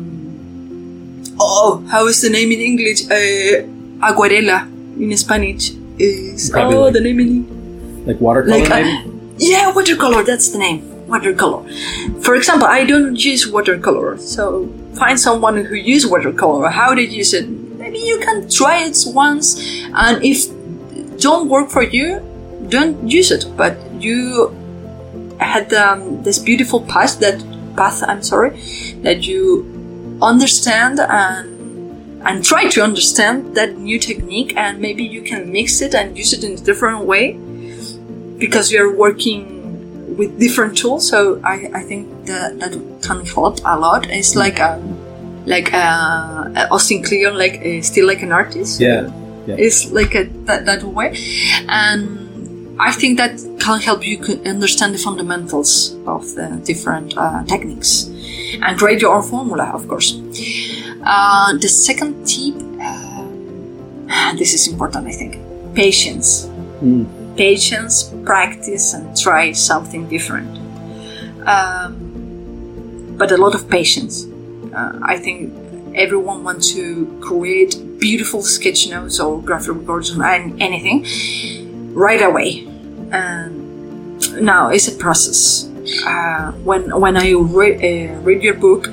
[SPEAKER 10] how is the name in English? Aguarela in Spanish is the name in
[SPEAKER 1] like watercolor, maybe?
[SPEAKER 10] Yeah, watercolor, that's the name. Watercolor. For example, I don't use watercolor, so find someone who uses watercolor, how they use it. Maybe you can try it once, and if it don't work for you, don't use it. But you had this beautiful path that you understand and try to understand that new technique, and maybe you can mix it and use it in a different way, because you're working with different tools. So I think that can help a lot. It's like Austin Kleon, still like an artist.
[SPEAKER 1] Yeah.
[SPEAKER 10] It's like that way, and I think that can help you understand the fundamentals of the different techniques and create your own formula, of course. The second tip, this is important, I think, patience. Patience, practice, and try something different. But a lot of patience. I think everyone wants to create beautiful sketch notes or graphic records or anything right away. Now it's a process. When I read your book,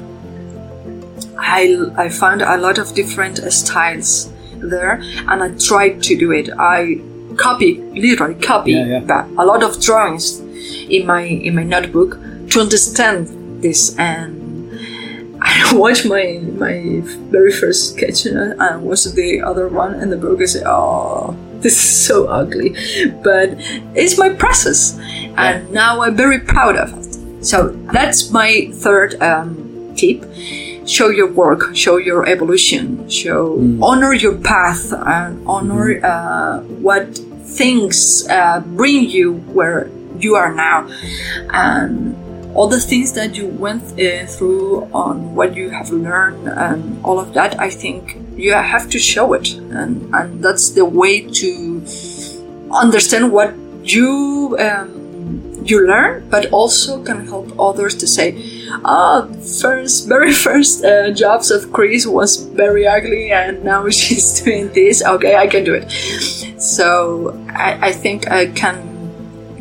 [SPEAKER 10] I found a lot of different styles there, and I tried to do it. I literally copy a lot of drawings in my notebook to understand this, and I watched my very first sketch and watched the other one in the book and said, oh, this is so ugly, but it's my process, and now I'm very proud of it. So that's my third tip. Show your work, show your evolution, honor your path, and honor what things bring you where you are now, and all the things that you went through, on what you have learned, and all of that. I think you have to show it, and that's the way to understand what you learn, but also can help others to say, very first jobs of Chris was very ugly, and now she's doing this. Okay, I can do it. So I think I can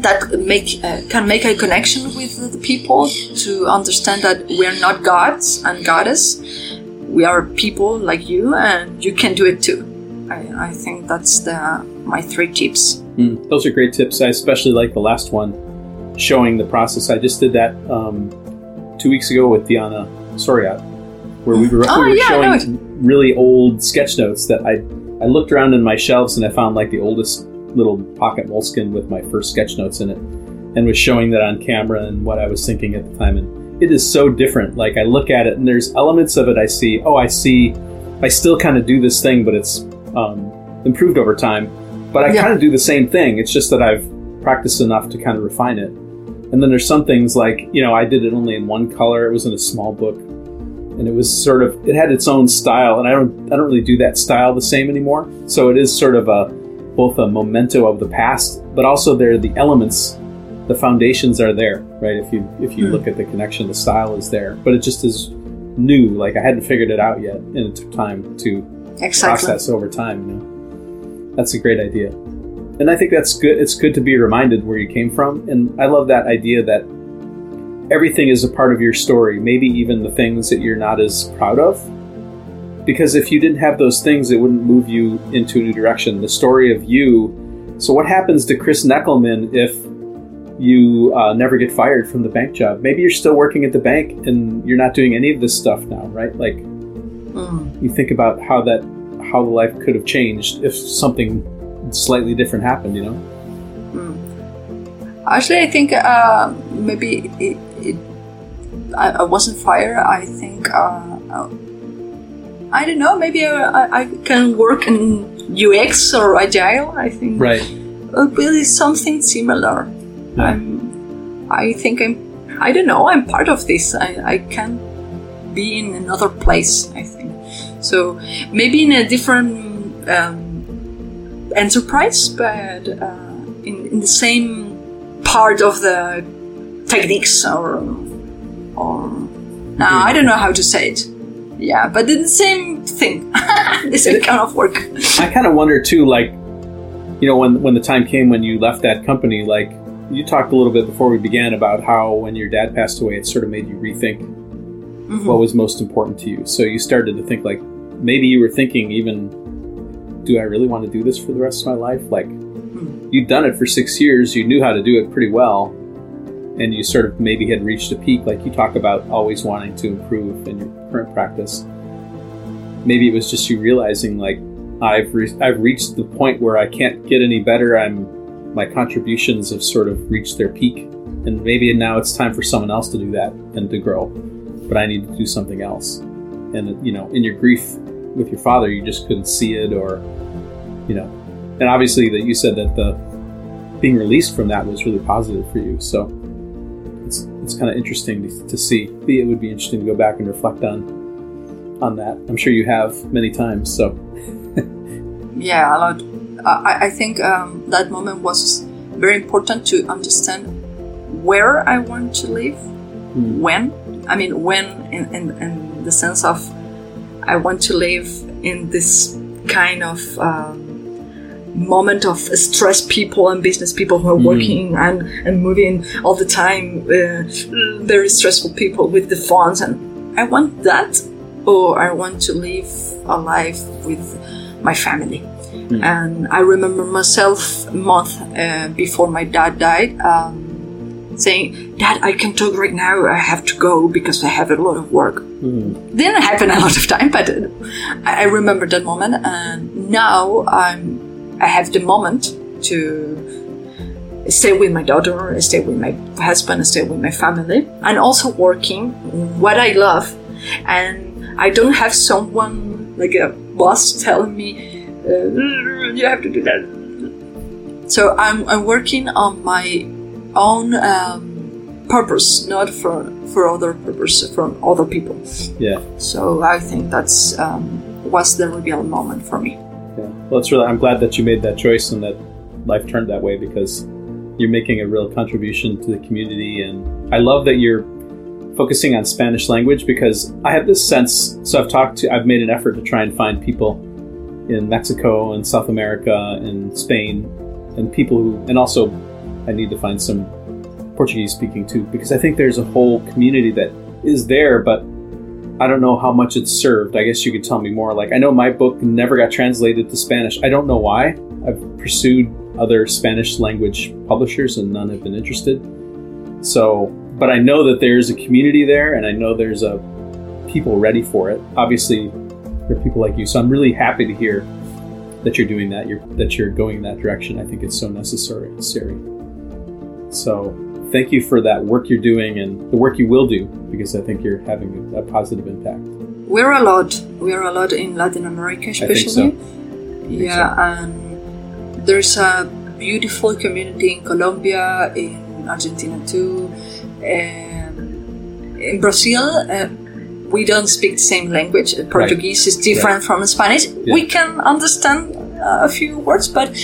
[SPEAKER 10] that can make a connection with the people, to understand that we are not gods and goddess. We are people like you, and you can do it too. I think that's my 3 tips.
[SPEAKER 1] Those are great tips. I especially like the last one, showing the process. I just did that 2 weeks ago with Diana Soriat, where we were showing really old sketch notes that I looked around in my shelves and I found like the oldest little pocket moleskin with my first sketch notes in it, and was showing that on camera and what I was thinking at the time. And it is so different. Like, I look at it and there's elements of it I still kind of do this thing, but it's improved over time. But I kind of do the same thing. It's just that I've practiced enough to kind of refine it. And then there's some things like, I did it only in one color. It was in a small book, and it was sort of, it had its own style, and I don't really do that style the same anymore. So it is sort of both a memento of the past, but also the elements, the foundations are there, right? If you look at the connection, the style is there, but it just is new. Like, I hadn't figured it out yet, and it took time to process over time. That's a great idea. And I think that's good. It's good to be reminded where you came from. And I love that idea that everything is a part of your story, maybe even the things that you're not as proud of. Because if you didn't have those things, it wouldn't move you into a new direction. The story of you. So what happens to Chris Neckelman if you never get fired from the bank job? Maybe you're still working at the bank and you're not doing any of this stuff now, right? Like, you think about how the life could have changed if something slightly different happened,
[SPEAKER 10] Actually, I think maybe I wasn't fired. I think I don't know. Maybe I can work in UX or Agile. I think really something similar. I think I don't know. I'm part of this. I can be in another place, I think. So maybe in a different enterprise, but in the same part of the techniques or no, I don't know how to say it. Yeah, but in the same thing, the same kind of work.
[SPEAKER 1] I kind of wonder too, like, when the time came when you left that company, like, you talked a little bit before we began about how when your dad passed away, it sort of made you rethink what was most important to you. So you started to think, like, maybe you were thinking even, do I really want to do this for the rest of my life? Like, you'd done it for 6 years, you knew how to do it pretty well, and you sort of maybe had reached a peak, like you talk about always wanting to improve in your current practice. Maybe it was just you realizing, like, I've reached the point where I can't get any better. My contributions have sort of reached their peak, and maybe now it's time for someone else to do that and to grow, but I need to do something else. And in your grief with your father, you just couldn't see it, or and obviously that you said that the being released from that was really positive for you. So it's kind of interesting to see. It would be interesting to go back and reflect on that. I'm sure you have many times. So
[SPEAKER 10] yeah, a lot. I think that moment was very important to understand where I want to live. When in the sense of I want to live in this kind of moment of stressed people and business people who are working and moving all the time, very stressful people with the phones, and I want that, or I want to live a life with my family. And I remember myself a month before my dad died saying, "Dad, I can talk right now. I have to go because I have a lot of work." Didn't happen a lot of time, but I remember that moment, and now I have the moment to stay with my daughter, stay with my husband, stay with my family, and also working what I love. And I don't have someone like a boss telling me, you have to do that. So I'm working on my own purpose, not for other purpose from other people.
[SPEAKER 1] Yeah.
[SPEAKER 10] So I think that's was the reveal moment for me.
[SPEAKER 1] Yeah. Well, I'm glad that you made that choice and that life turned that way, because you're making a real contribution to the community. And I love that you're focusing on Spanish language, because I have this sense. So I've made an effort to try and find people in Mexico and South America and Spain, and people and also I need to find some Portuguese speaking too, because I think there's a whole community that is there, but I don't know how much it's served. I guess you could tell me more. Like, I know my book never got translated to Spanish. I don't know why. I've pursued other Spanish language publishers and none have been interested. So, but I know that there's a community there, and I know there's people ready for it. Obviously, there are people like you. So I'm really happy to hear that you're doing that, that you're going in that direction. I think it's so necessary. So thank you for that work you're doing and the work you will do, because I think you're having a positive impact.
[SPEAKER 10] We're a lot in Latin America, especially.
[SPEAKER 1] I think so.
[SPEAKER 10] And there's a beautiful community in Colombia, in Argentina too, in Brazil. We don't speak the same language. Portuguese is different from Spanish. Yeah. We can understand a few words, but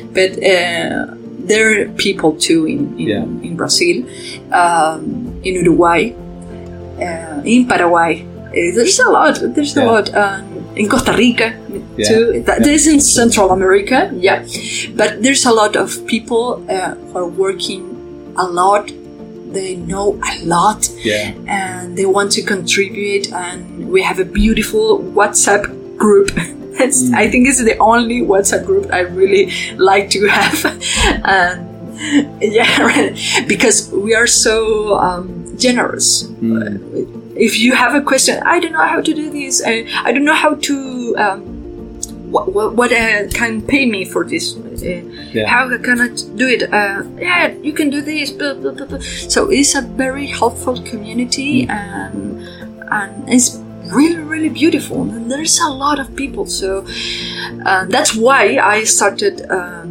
[SPEAKER 10] there are people too in Brazil, in Uruguay, in Paraguay. There's a lot. In Costa Rica too. This is in Central America, but there's a lot of people who are working a lot. They know a lot, and they want to contribute. And we have a beautiful WhatsApp group. I think it's the only WhatsApp group I really like to have, because we are so generous. If you have a question, I don't know how to do this. I don't know how to. What can pay me for this? How can I do it? You can do this. Blah, blah, blah, blah. So it's a very helpful community, and it's really, really beautiful. And there's a lot of people. So that's why I started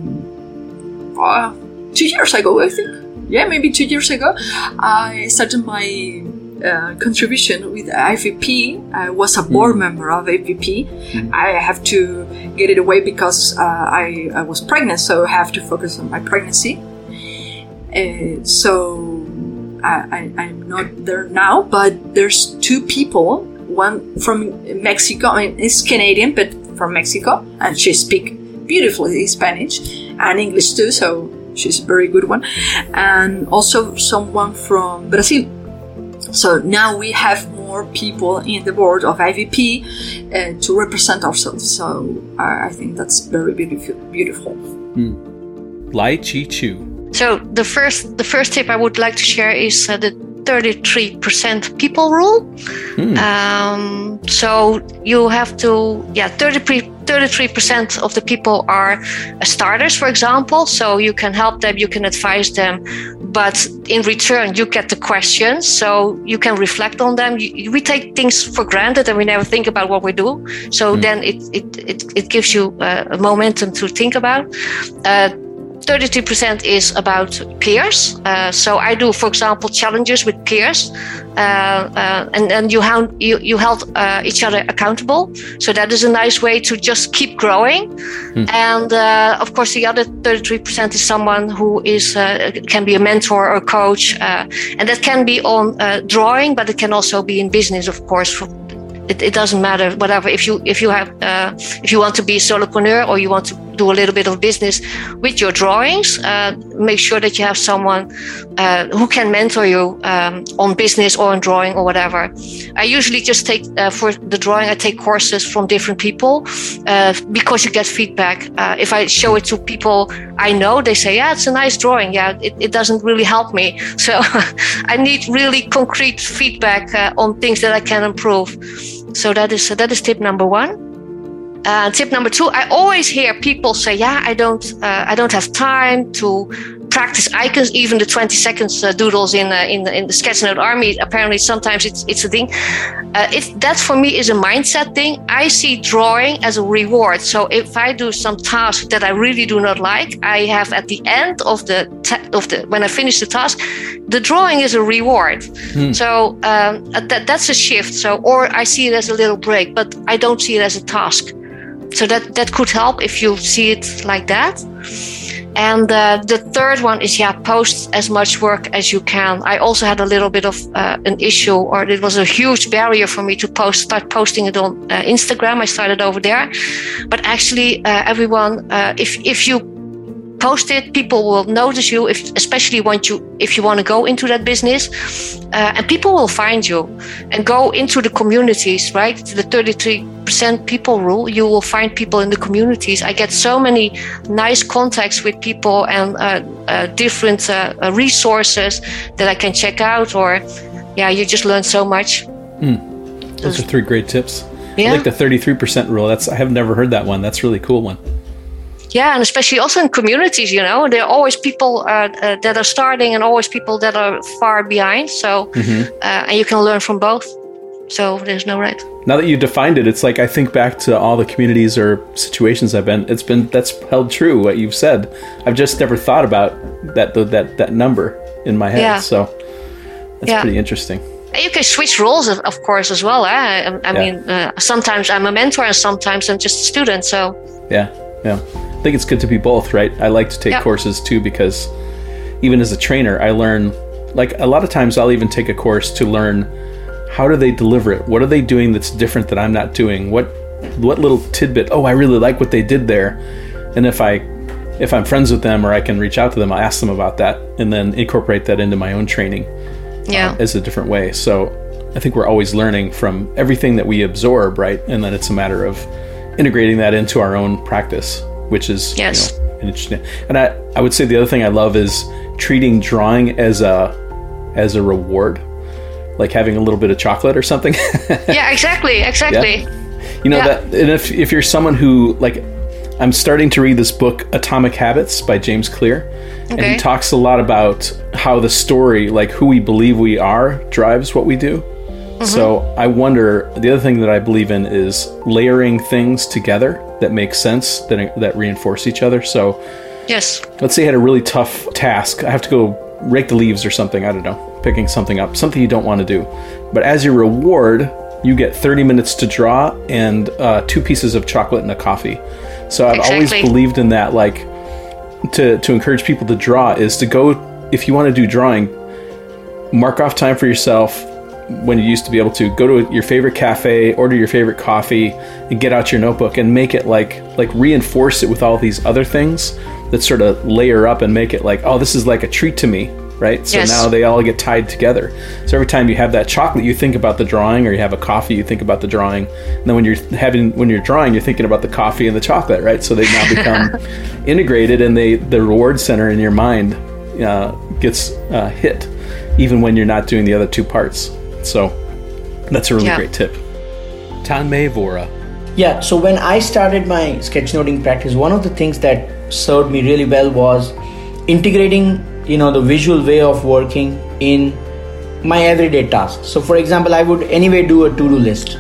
[SPEAKER 10] 2 years ago, I think. Yeah, maybe 2 years ago. I started my contribution with IVP. I was a board member of IVP. I have to get it away because I was pregnant, so I have to focus on my pregnancy. So I'm not there now, but there's two people, one from Mexico, is Canadian, but from Mexico, and she speaks beautifully Spanish and English too, so she's a very good one. And also someone from Brazil. So now we have more people in the board of IVP to represent ourselves. So I think that's very beautiful.
[SPEAKER 1] Lai Chi Chu.
[SPEAKER 11] So the first tip I would like to share is the 33% people rule. So you have to, 33% of the people are starters, for example. So you can help them, you can advise them, but in return you get the questions, so you can reflect on them. We take things for granted and we never think about what we do. So then it gives you a momentum to think about. 32% is about peers. So I do, for example, challenges with peers, and you held each other accountable. So that is a nice way to just keep growing. And of course, the other 33% is someone who is can be a mentor or coach, and that can be on drawing, but it can also be in business, of course. It doesn't matter, whatever. If you want to be a solopreneur or you want to do a little bit of business with your drawings, make sure that you have someone who can mentor you on business or on drawing or whatever. I usually just take for the drawing, I take courses from different people because you get feedback. If I show it to people I know, they say, yeah, it's a nice drawing. Yeah, it doesn't really help me. So I need really concrete feedback on things that I can improve. So that is tip number one. Tip number two, I always hear people say, yeah, I don't have time to practice icons, even the 20 seconds doodles in the Sketchnote Army. Apparently sometimes it's a thing. That for me is a mindset thing. I see drawing as a reward. So if I do some task that I really do not like, I have at the end of the when I finish the task, the drawing is a reward. So that's a shift. So, or I see it as a little break, but I don't see it as a task. So that could help if you see it like that. And the third one is, post as much work as you can. I also had a little bit of an issue, or it was a huge barrier for me to start posting it on Instagram. I started over there. But actually, everyone, if you post it, people will notice you, especially if you want to go into that business, and people will find you and go into the communities, right? The 33% people rule, you will find people in the communities. I get so many nice contacts with people and different resources that I can check out, or you just learn so much.
[SPEAKER 1] Those are 3 great tips.
[SPEAKER 11] Yeah.
[SPEAKER 1] I like the 33% rule. I have never heard that one. That's a really cool one.
[SPEAKER 11] Yeah, and especially also in communities, there are always people that are starting and always people that are far behind. So, and you can learn from both. So there's no right.
[SPEAKER 1] Now that you defined it, it's like I think back to all the communities or situations I've been. That's held true what you've said. I've just never thought about that number in my head. Yeah. So that's pretty interesting.
[SPEAKER 11] You can switch roles, of course, as well. I mean, sometimes I'm a mentor and sometimes I'm just a student. So
[SPEAKER 1] yeah. I think it's good to be both, right? I like to take courses too, because even as a trainer, I learn, like a lot of times I'll even take a course to learn how do they deliver it? What are they doing that's different that I'm not doing? What little tidbit? Oh, I really like what they did there. And if I'm friends with them or I can reach out to them, I'll ask them about that and then incorporate that into my own training as a different way. So I think we're always learning from everything that we absorb, right? And then it's a matter of integrating that into our own practice, which is interesting. And I would say the other thing I love is treating drawing as a reward, like having a little bit of chocolate or something.
[SPEAKER 11] Yeah, exactly.
[SPEAKER 1] Yeah. That, and if you're someone who, like, I'm starting to read this book, Atomic Habits by James Clear, and he talks a lot about how the story, like who we believe we are, drives what we do. So I wonder, the other thing that I believe in is layering things together that make sense, that reinforce each other. So let's say I had a really tough task. I have to go rake the leaves or something. I don't know, picking something up, something you don't want to do. But as your reward, you get 30 minutes to draw and 2 pieces of chocolate and a coffee. So I've always believed in that, like to encourage people to draw is to go, if you want to do drawing, mark off time for yourself. When you used to be able to go to your favorite cafe, order your favorite coffee, and get out your notebook and make it like reinforce it with all these other things that sort of layer up and make it like, oh, this is like a treat to me, right? So now they all get tied together. So every time you have that chocolate, you think about the drawing, or you have a coffee, you think about the drawing. And then when you're drawing, you're thinking about the coffee and the chocolate, right? So they now become integrated, and the reward center in your mind gets hit, even when you're not doing the other 2 parts. So that's a really great tip. Tanmay Vora.
[SPEAKER 12] Yeah, so when I started my sketchnoting practice, one of the things that served me really well was integrating, the visual way of working in my everyday tasks. So for example, I would anyway do a to-do list.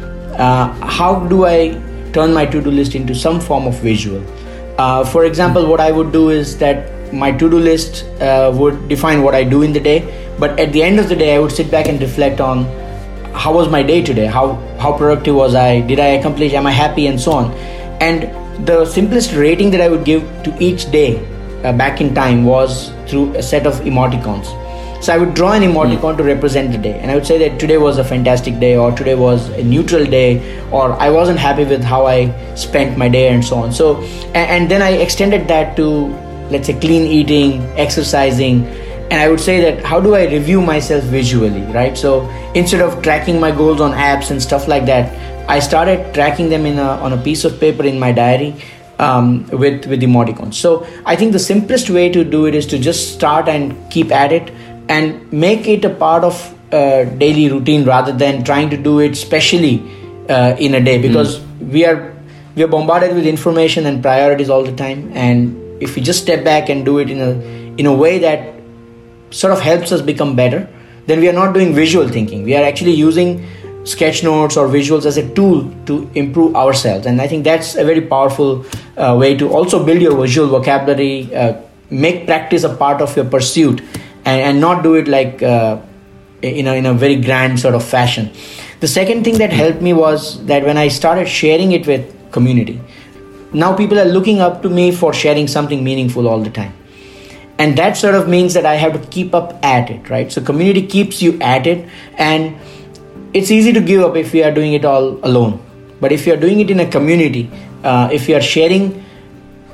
[SPEAKER 12] How do I turn my to-do list into some form of visual? For example, what I would do is that my to-do list would define what I do in the day. But at the end of the day, I would sit back and reflect on how was my day today? How productive was I? Did I accomplish? Am I happy? And so on. And the simplest rating that I would give to each day back in time was through a set of emoticons. So I would draw an emoticon to represent the day. And I would say that today was a fantastic day, or today was a neutral day, or I wasn't happy with how I spent my day, and so on. So, and then I extended that to, let's say, clean eating, exercising. And I would say that how do I review myself visually, right? So instead of tracking my goals on apps and stuff like that, I started tracking them on a piece of paper in my diary with emoticons. So I think the simplest way to do it is to just start and keep at it and make it a part of daily routine rather than trying to do it specially in a day, because we are bombarded with information and priorities all the time. And if we just step back and do it in a way that sort of helps us become better, then we are not doing visual thinking. We are actually using sketch notes or visuals as a tool to improve ourselves. And I think that's a very powerful way to also build your visual vocabulary, make practice a part of your pursuit, and not do it like in a very grand sort of fashion. The second thing that helped me was that when I started sharing it with community, now people are looking up to me for sharing something meaningful all the time. And that sort of means that I have to keep up at it, right? So community keeps you at it, and it's easy to give up if we are doing it all alone. But if you are doing it in a community, if you are sharing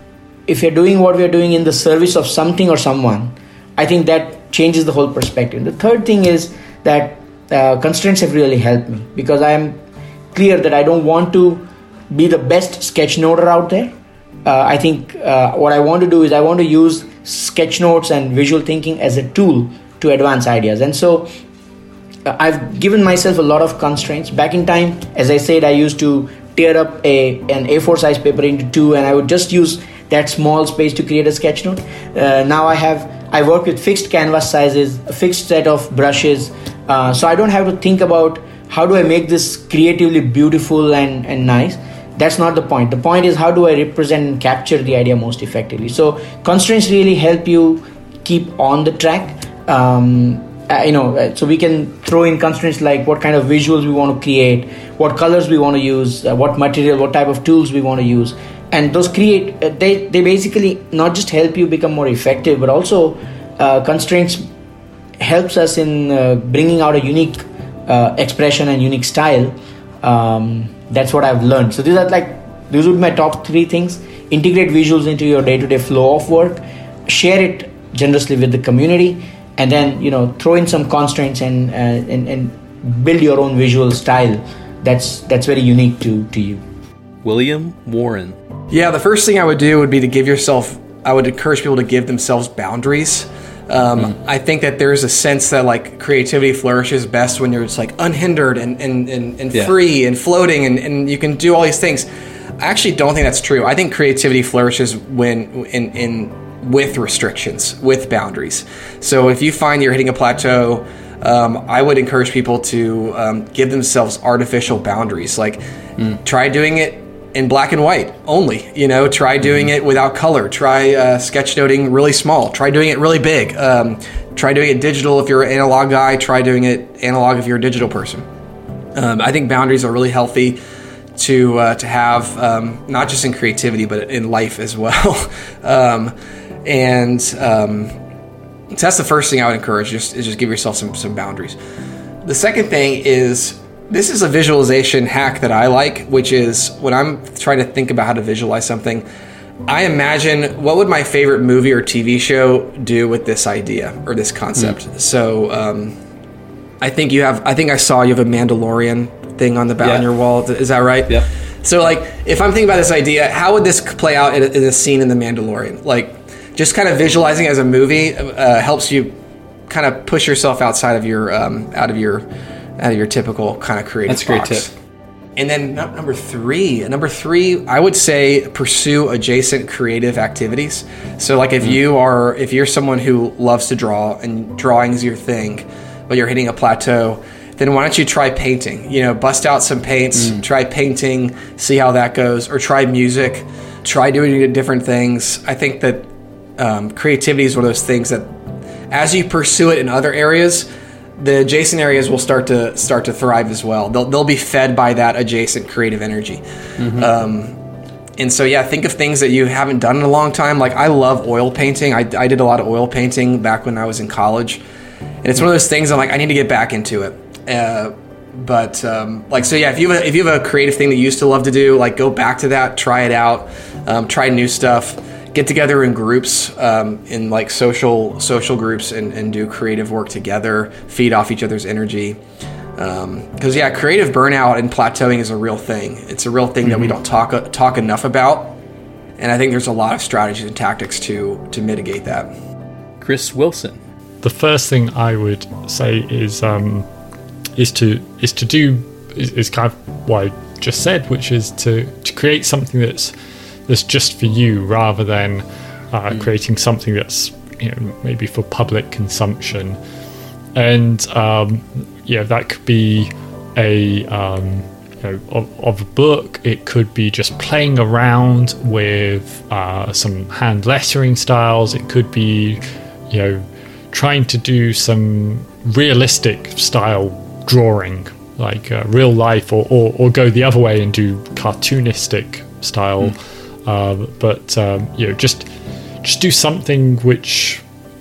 [SPEAKER 12] if you're doing what we're doing in the service of something or someone, I think that changes the whole perspective. The third thing is that constraints have really helped me, because I am clear that I don't want to be the best sketchnoter out there. I think what I want to do is I want to use sketchnotes and visual thinking as a tool to advance ideas. And so I've given myself a lot of constraints. Back in time, as I said, I used to tear up an A4 size paper into two, and I would just use that small space to create a sketchnote. Now I work with fixed canvas sizes, a fixed set of brushes, so I don't have to think about how do I make this creatively beautiful and nice. That's not the point. The point is, how do I represent and capture the idea most effectively? So constraints really help you keep on the track. So we can throw in constraints like what kind of visuals we want to create, what colors we want to use, what material, what type of tools we want to use. And those they basically not just help you become more effective, but also constraints helps us in bringing out a unique expression and unique style. That's what I've learned. So these would be my top three things. Integrate visuals into your day-to-day flow of work, share it generously with the community, and then throw in some constraints and build your own visual style that's very unique to you.
[SPEAKER 1] William Warren.
[SPEAKER 13] Yeah, the first thing I would do would be I would encourage people to give themselves boundaries. I think that there's a sense that like creativity flourishes best when you're just like unhindered and free and floating and you can do all these things. I actually don't think that's true. I think creativity flourishes when with restrictions, with boundaries. So if you find you're hitting a plateau, I would encourage people to give themselves artificial boundaries. Like try doing it in black and white only, try doing it without color, try sketchnoting really small, try doing it really big, try doing it digital if you're an analog guy, try doing it analog if you're a digital person. I think boundaries are really healthy to have, not just in creativity, but in life as well. So that's the first thing I would encourage, is just give yourself some boundaries. The second thing is, this is a visualization hack that I like, which is when I'm trying to think about how to visualize something, I imagine what would my favorite movie or TV show do with this idea or this concept. So I think I saw you have a Mandalorian thing on on your wall. Is that right?
[SPEAKER 1] Yeah.
[SPEAKER 13] So like, if I'm thinking about this idea, how would this play out in a scene in The Mandalorian? Like, just kind of visualizing as a movie helps you kind of push yourself outside of your out of your typical kind of creative box.
[SPEAKER 1] That's a great tip.
[SPEAKER 13] And then number three, I would say pursue adjacent creative activities. So like if you're someone who loves to draw and drawing is your thing, but you're hitting a plateau, then why don't you try painting? Bust out some paints, try painting, see how that goes, or try music, try doing different things. I think that creativity is one of those things that as you pursue it in other areas, the adjacent areas will start to thrive as well. They'll be fed by that adjacent creative energy. And so, think of things that you haven't done in a long time. Like I love oil painting. I did a lot of oil painting back when I was in college. And it's one of those things I'm like, I need to get back into it. If you have a creative thing that you used to love to do, like go back to that, try it out, try new stuff. Get together in groups, in like social groups, and do creative work together. Feed off each other's energy, because creative burnout and plateauing is a real thing. It's a real thing that we don't talk enough about, and I think there's a lot of strategies and tactics to mitigate that.
[SPEAKER 1] Chris Wilson.
[SPEAKER 14] The first thing I would say is kind of what I just said, which is to create something that's just for you, rather than creating something that's maybe for public consumption. And that could be of a book. It could be just playing around with some hand lettering styles. It could be trying to do some realistic style drawing, like real life, or go the other way and do cartoonistic style. Just do something which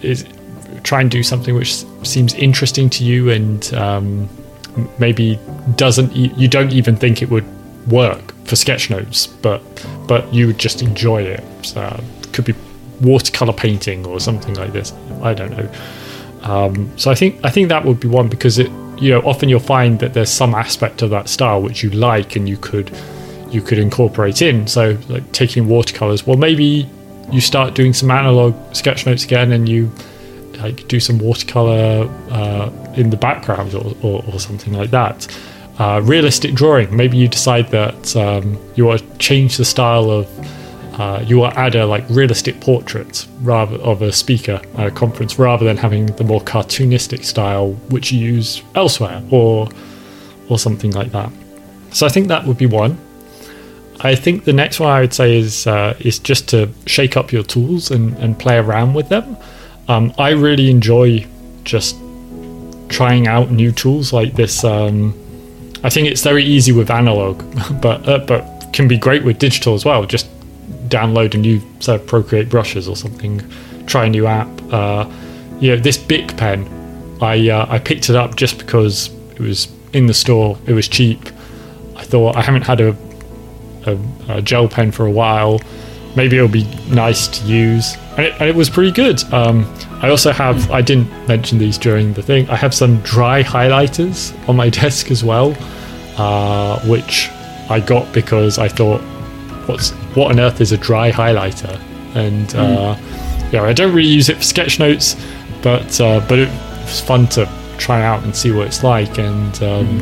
[SPEAKER 14] seems interesting to you, and maybe you don't even think it would work for sketch notes, but you would just enjoy it. could be watercolor painting or something like this. I don't know. So I think that would be one, because often you'll find that there's some aspect of that style which you like and you could incorporate in. So like taking watercolors, well, maybe you start doing some analog sketch notes again, and you like do some watercolor in the background or something like that. Realistic drawing, maybe you decide that you want to change the style of you want to add a like realistic portrait rather of a speaker at a conference, rather than having the more cartoonistic style which you use elsewhere, or something like that. So I think that would be one. I think the next one I would say is just to shake up your tools and play around with them. I really enjoy just trying out new tools like this. I think it's very easy with analog, but can be great with digital as well. Just download a new set of Procreate brushes or something, try a new app. This Bic pen, I picked it up just because it was in the store, it was cheap. I thought, I haven't had a gel pen for a while, maybe it'll be nice to use, and it was pretty good. I also have, I didn't mention these during the thing, I have some dry highlighters on my desk as well, which I got because I thought, what on earth is a dry highlighter? And I don't really use it for sketch notes, but it was fun to try out and see what it's like. And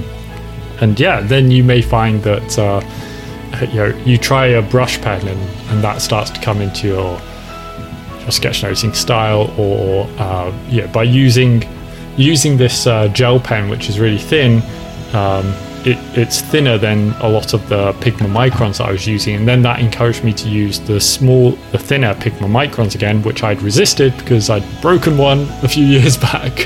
[SPEAKER 14] then you may find that you try a brush pen and that starts to come into your sketchnoting style, or by using this gel pen, which is really thin. It's thinner than a lot of the Pigma Microns that I was using, and then that encouraged me to use the thinner Pigma Microns again, which I'd resisted because I'd broken one a few years back.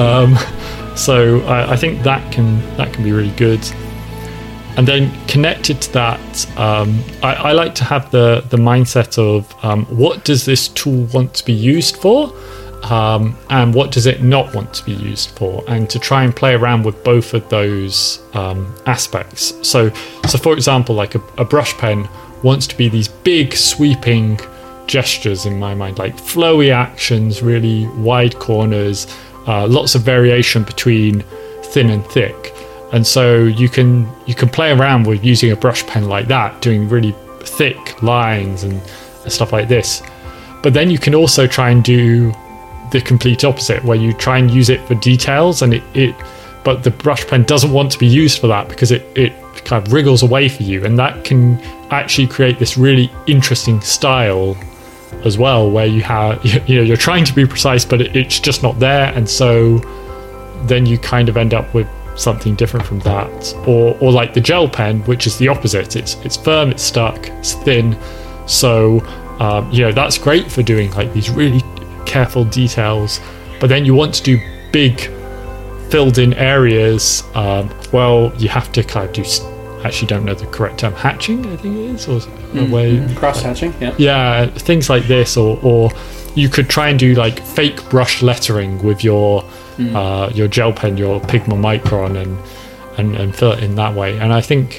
[SPEAKER 14] So I think that can be really good. And then connected to that, I like to have the mindset of what does this tool want to be used for, and what does it not want to be used for, and to try and play around with both of those aspects. So for example, like a brush pen wants to be these big sweeping gestures in my mind, like flowy actions, really wide corners, lots of variation between thin and thick. And so you can play around with using a brush pen like that, doing really thick lines and stuff like this. But then you can also try and do the complete opposite, where you try and use it for details, and but the brush pen doesn't want to be used for that because it kind of wriggles away for you, and that can actually create this really interesting style as well, where you have you're trying to be precise, but it's just not there, and so then you kind of end up with something different from that. Or like the gel pen, which is the opposite. It's firm, it's stuck, it's thin. So that's great for doing like these really careful details. But then you want to do big filled in areas. You have to kind of do, actually don't know the correct term, hatching, I think it is, or a way
[SPEAKER 1] cross hatching.
[SPEAKER 14] Yeah, things like this, or you could try and do like fake brush lettering with your gel pen, your Pigma Micron, and fill it in that way. And I think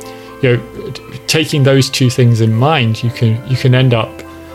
[SPEAKER 14] taking those two things in mind, you can end up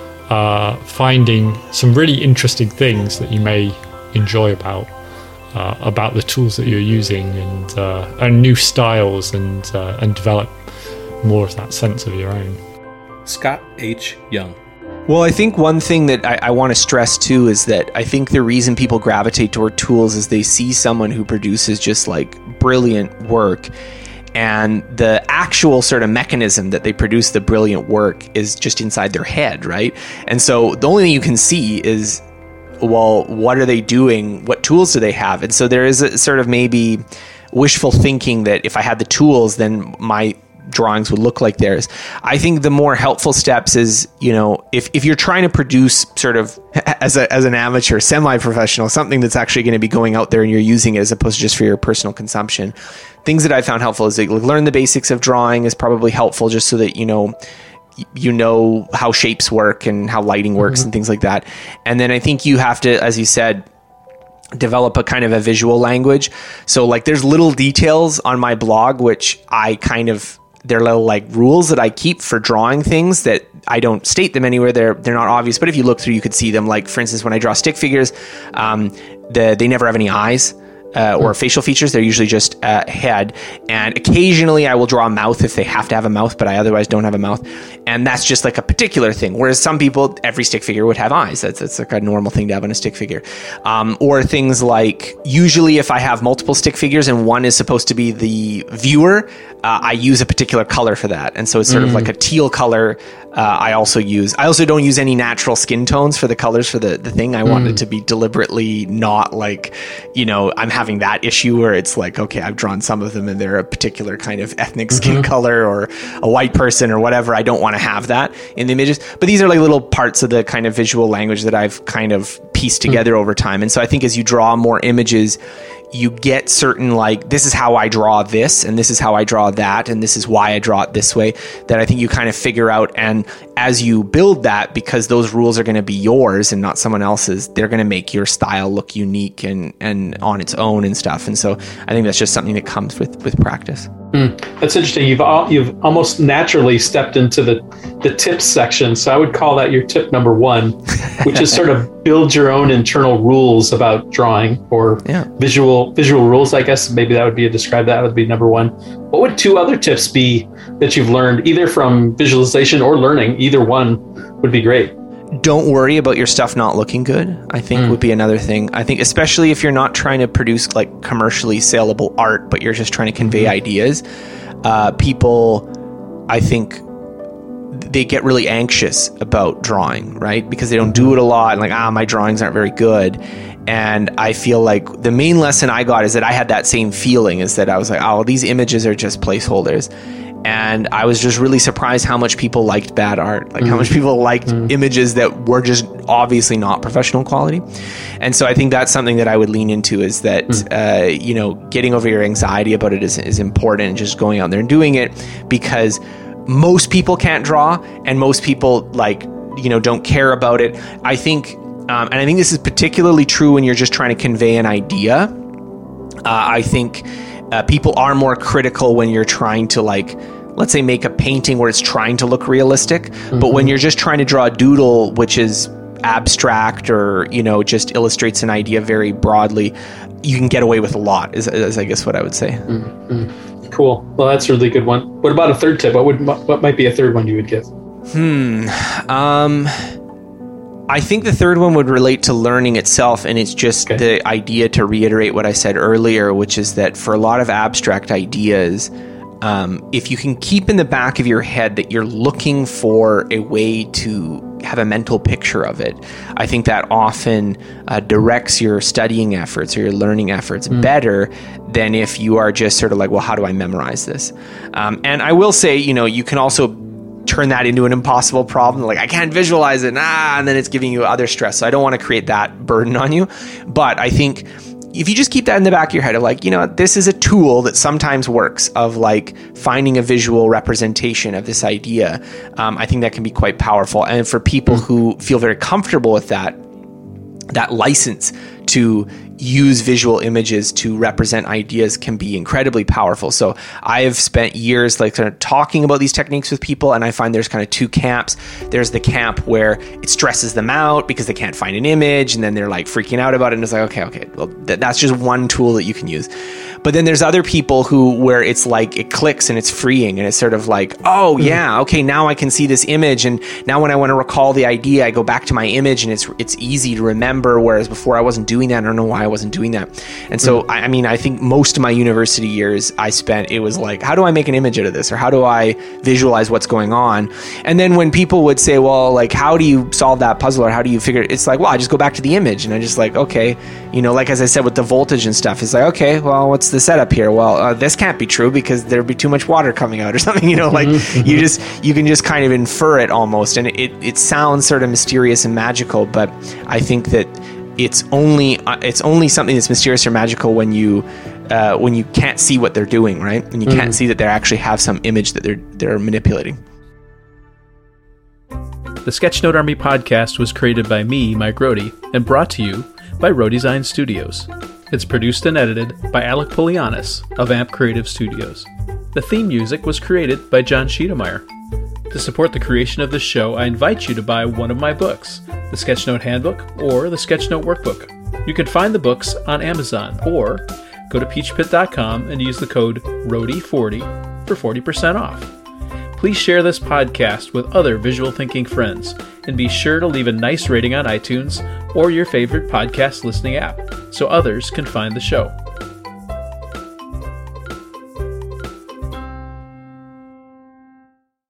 [SPEAKER 14] finding some really interesting things that you may enjoy about the tools that you're using, and new styles, and develop more of that sense of your own.
[SPEAKER 1] Scott H. Young.
[SPEAKER 15] Well, I think one thing that I want to stress too is that I think the reason people gravitate toward tools is they see someone who produces just like brilliant work, and the actual sort of mechanism that they produce the brilliant work is just inside their head, right? And so the only thing you can see is, well, what are they doing? What tools do they have? And so there is a sort of maybe wishful thinking that if I had the tools, then my drawings would look like theirs. I think the more helpful steps is, if you're trying to produce sort of as an amateur, semi-professional, something that's actually going to be going out there and you're using it as opposed to just for your personal consumption. Things that I found helpful is learn the basics of drawing is probably helpful, just so that you know how shapes work and how lighting works and things like that. And then I think you have to, as you said, develop a kind of a visual language. So like there's little details on my blog which I kind of they're little like rules that I keep for drawing things that I don't state them anywhere. They're not obvious, but if you look through, you could see them. Like, for instance, when I draw stick figures, they never have any eyes. Or facial features. They're usually just head, and occasionally I will draw a mouth if they have to have a mouth, but I otherwise don't have a mouth, and that's just like a particular thing. Whereas some people, every stick figure would have eyes. That's like a normal thing to have on a stick figure. Or things like, usually if I have multiple stick figures and one is supposed to be the viewer, I use a particular color for that, and so it's sort of like a teal color. I also don't use any natural skin tones for the colors for the thing. I want it to be deliberately not like, I'm having that issue where it's like, okay, I've drawn some of them and they're a particular kind of ethnic skin color or a white person or whatever. I don't want to have that in the images. But these are like little parts of the kind of visual language that I've kind of pieced together over time. And so I think as you draw more images, you get certain, like, this is how I draw this, and this is how I draw that, and this is why I draw it this way, that I think you kind of figure out. And as you build that, because those rules are going to be yours and not someone else's, they're going to make your style look unique and on its own and stuff. And so I think that's just something that comes with practice.
[SPEAKER 1] That's interesting. You've almost naturally stepped into the tips section. So I would call that your tip number 1, which is sort of build your own internal rules about drawing, or visual rules. I guess maybe that would be that would be number 1. What would 2 other tips be that you've learned either from visualization or learning? Either one would be great.
[SPEAKER 15] Don't worry about your stuff not looking good, I think would be another thing. I think especially if you're not trying to produce like commercially saleable art, but you're just trying to convey ideas, people, I think, they get really anxious about drawing, right? Because they don't do it a lot, and like, my drawings aren't very good. And I feel like the main lesson I got is that I had that same feeling, is that I was like, these images are just placeholders. And I was just really surprised how much people liked bad art, like how much people liked images that were just obviously not professional quality. And so I think that's something that I would lean into, is that, getting over your anxiety about it is important, and just going out there and doing it, because most people can't draw, and most people don't care about it. I think, and I think this is particularly true when you're just trying to convey an idea. I think people are more critical when you're trying to, like, let's say, make a painting where it's trying to look realistic. But when you're just trying to draw a doodle, which is abstract or, just illustrates an idea very broadly, you can get away with a lot, is I guess what I would say.
[SPEAKER 1] Cool. Well, that's a really good one. What about a third tip? What might be a third one you would give?
[SPEAKER 15] I think the third one would relate to learning itself, and it's just the idea, to reiterate what I said earlier, which is that for a lot of abstract ideas, if you can keep in the back of your head that you're looking for a way to have a mental picture of it, I think that often directs your studying efforts or your learning efforts better than if you are just sort of like, well, how do I memorize this? And I will say, you can also turn that into an impossible problem. Like, I can't visualize it, and then it's giving you other stress. So I don't want to create that burden on you. But I think if you just keep that in the back of your head of like, this is a tool that sometimes works, of like finding a visual representation of this idea, I think that can be quite powerful. And for people who feel very comfortable with that license to use visual images to represent ideas can be incredibly powerful. So I have spent years like kind of talking about these techniques with people, and I find there's kind of 2 camps. There's the camp where it stresses them out because they can't find an image, and then they're like freaking out about it, and it's like, okay, well, that's just one tool that you can use. But then there's other people where it's like it clicks and it's freeing, and it's sort of like, okay, now I can see this image, and now when I want to recall the idea, I go back to my image, and it's easy to remember, whereas before I wasn't doing that. I don't know why I wasn't doing that. And so, I think most of my university years I spent, it was like, how do I make an image out of this? Or how do I visualize what's going on? And then when people would say, well, like, how do you solve that puzzle? Or how do you figure it? It's like, well, I just go back to the image, and I just like, okay, like as I said with the voltage and stuff, it's like, okay, well, what's the setup here? Well, this can't be true because there'd be too much water coming out or something, like you can just kind of infer it almost. And it sounds sort of mysterious and magical, but I think that it's only something that's mysterious or magical when you can't see what they're doing, right? When you can't see that they actually have some image that they're manipulating.
[SPEAKER 1] The Sketchnote Army podcast was created by me, Mike Rohde, and brought to you by Rohdesign Studios. It's produced and edited by Alec Polianis of AMP Creative Studios. The theme music was created by John Schiedermeyer. To support the creation of this show, I invite you to buy one of my books, the Sketchnote Handbook or the Sketchnote Workbook. You can find the books on Amazon or go to peachpit.com and use the code RODIE40 for 40% off. Please share this podcast with other visual thinking friends, and be sure to leave a nice rating on iTunes or your favorite podcast listening app so others can find the show.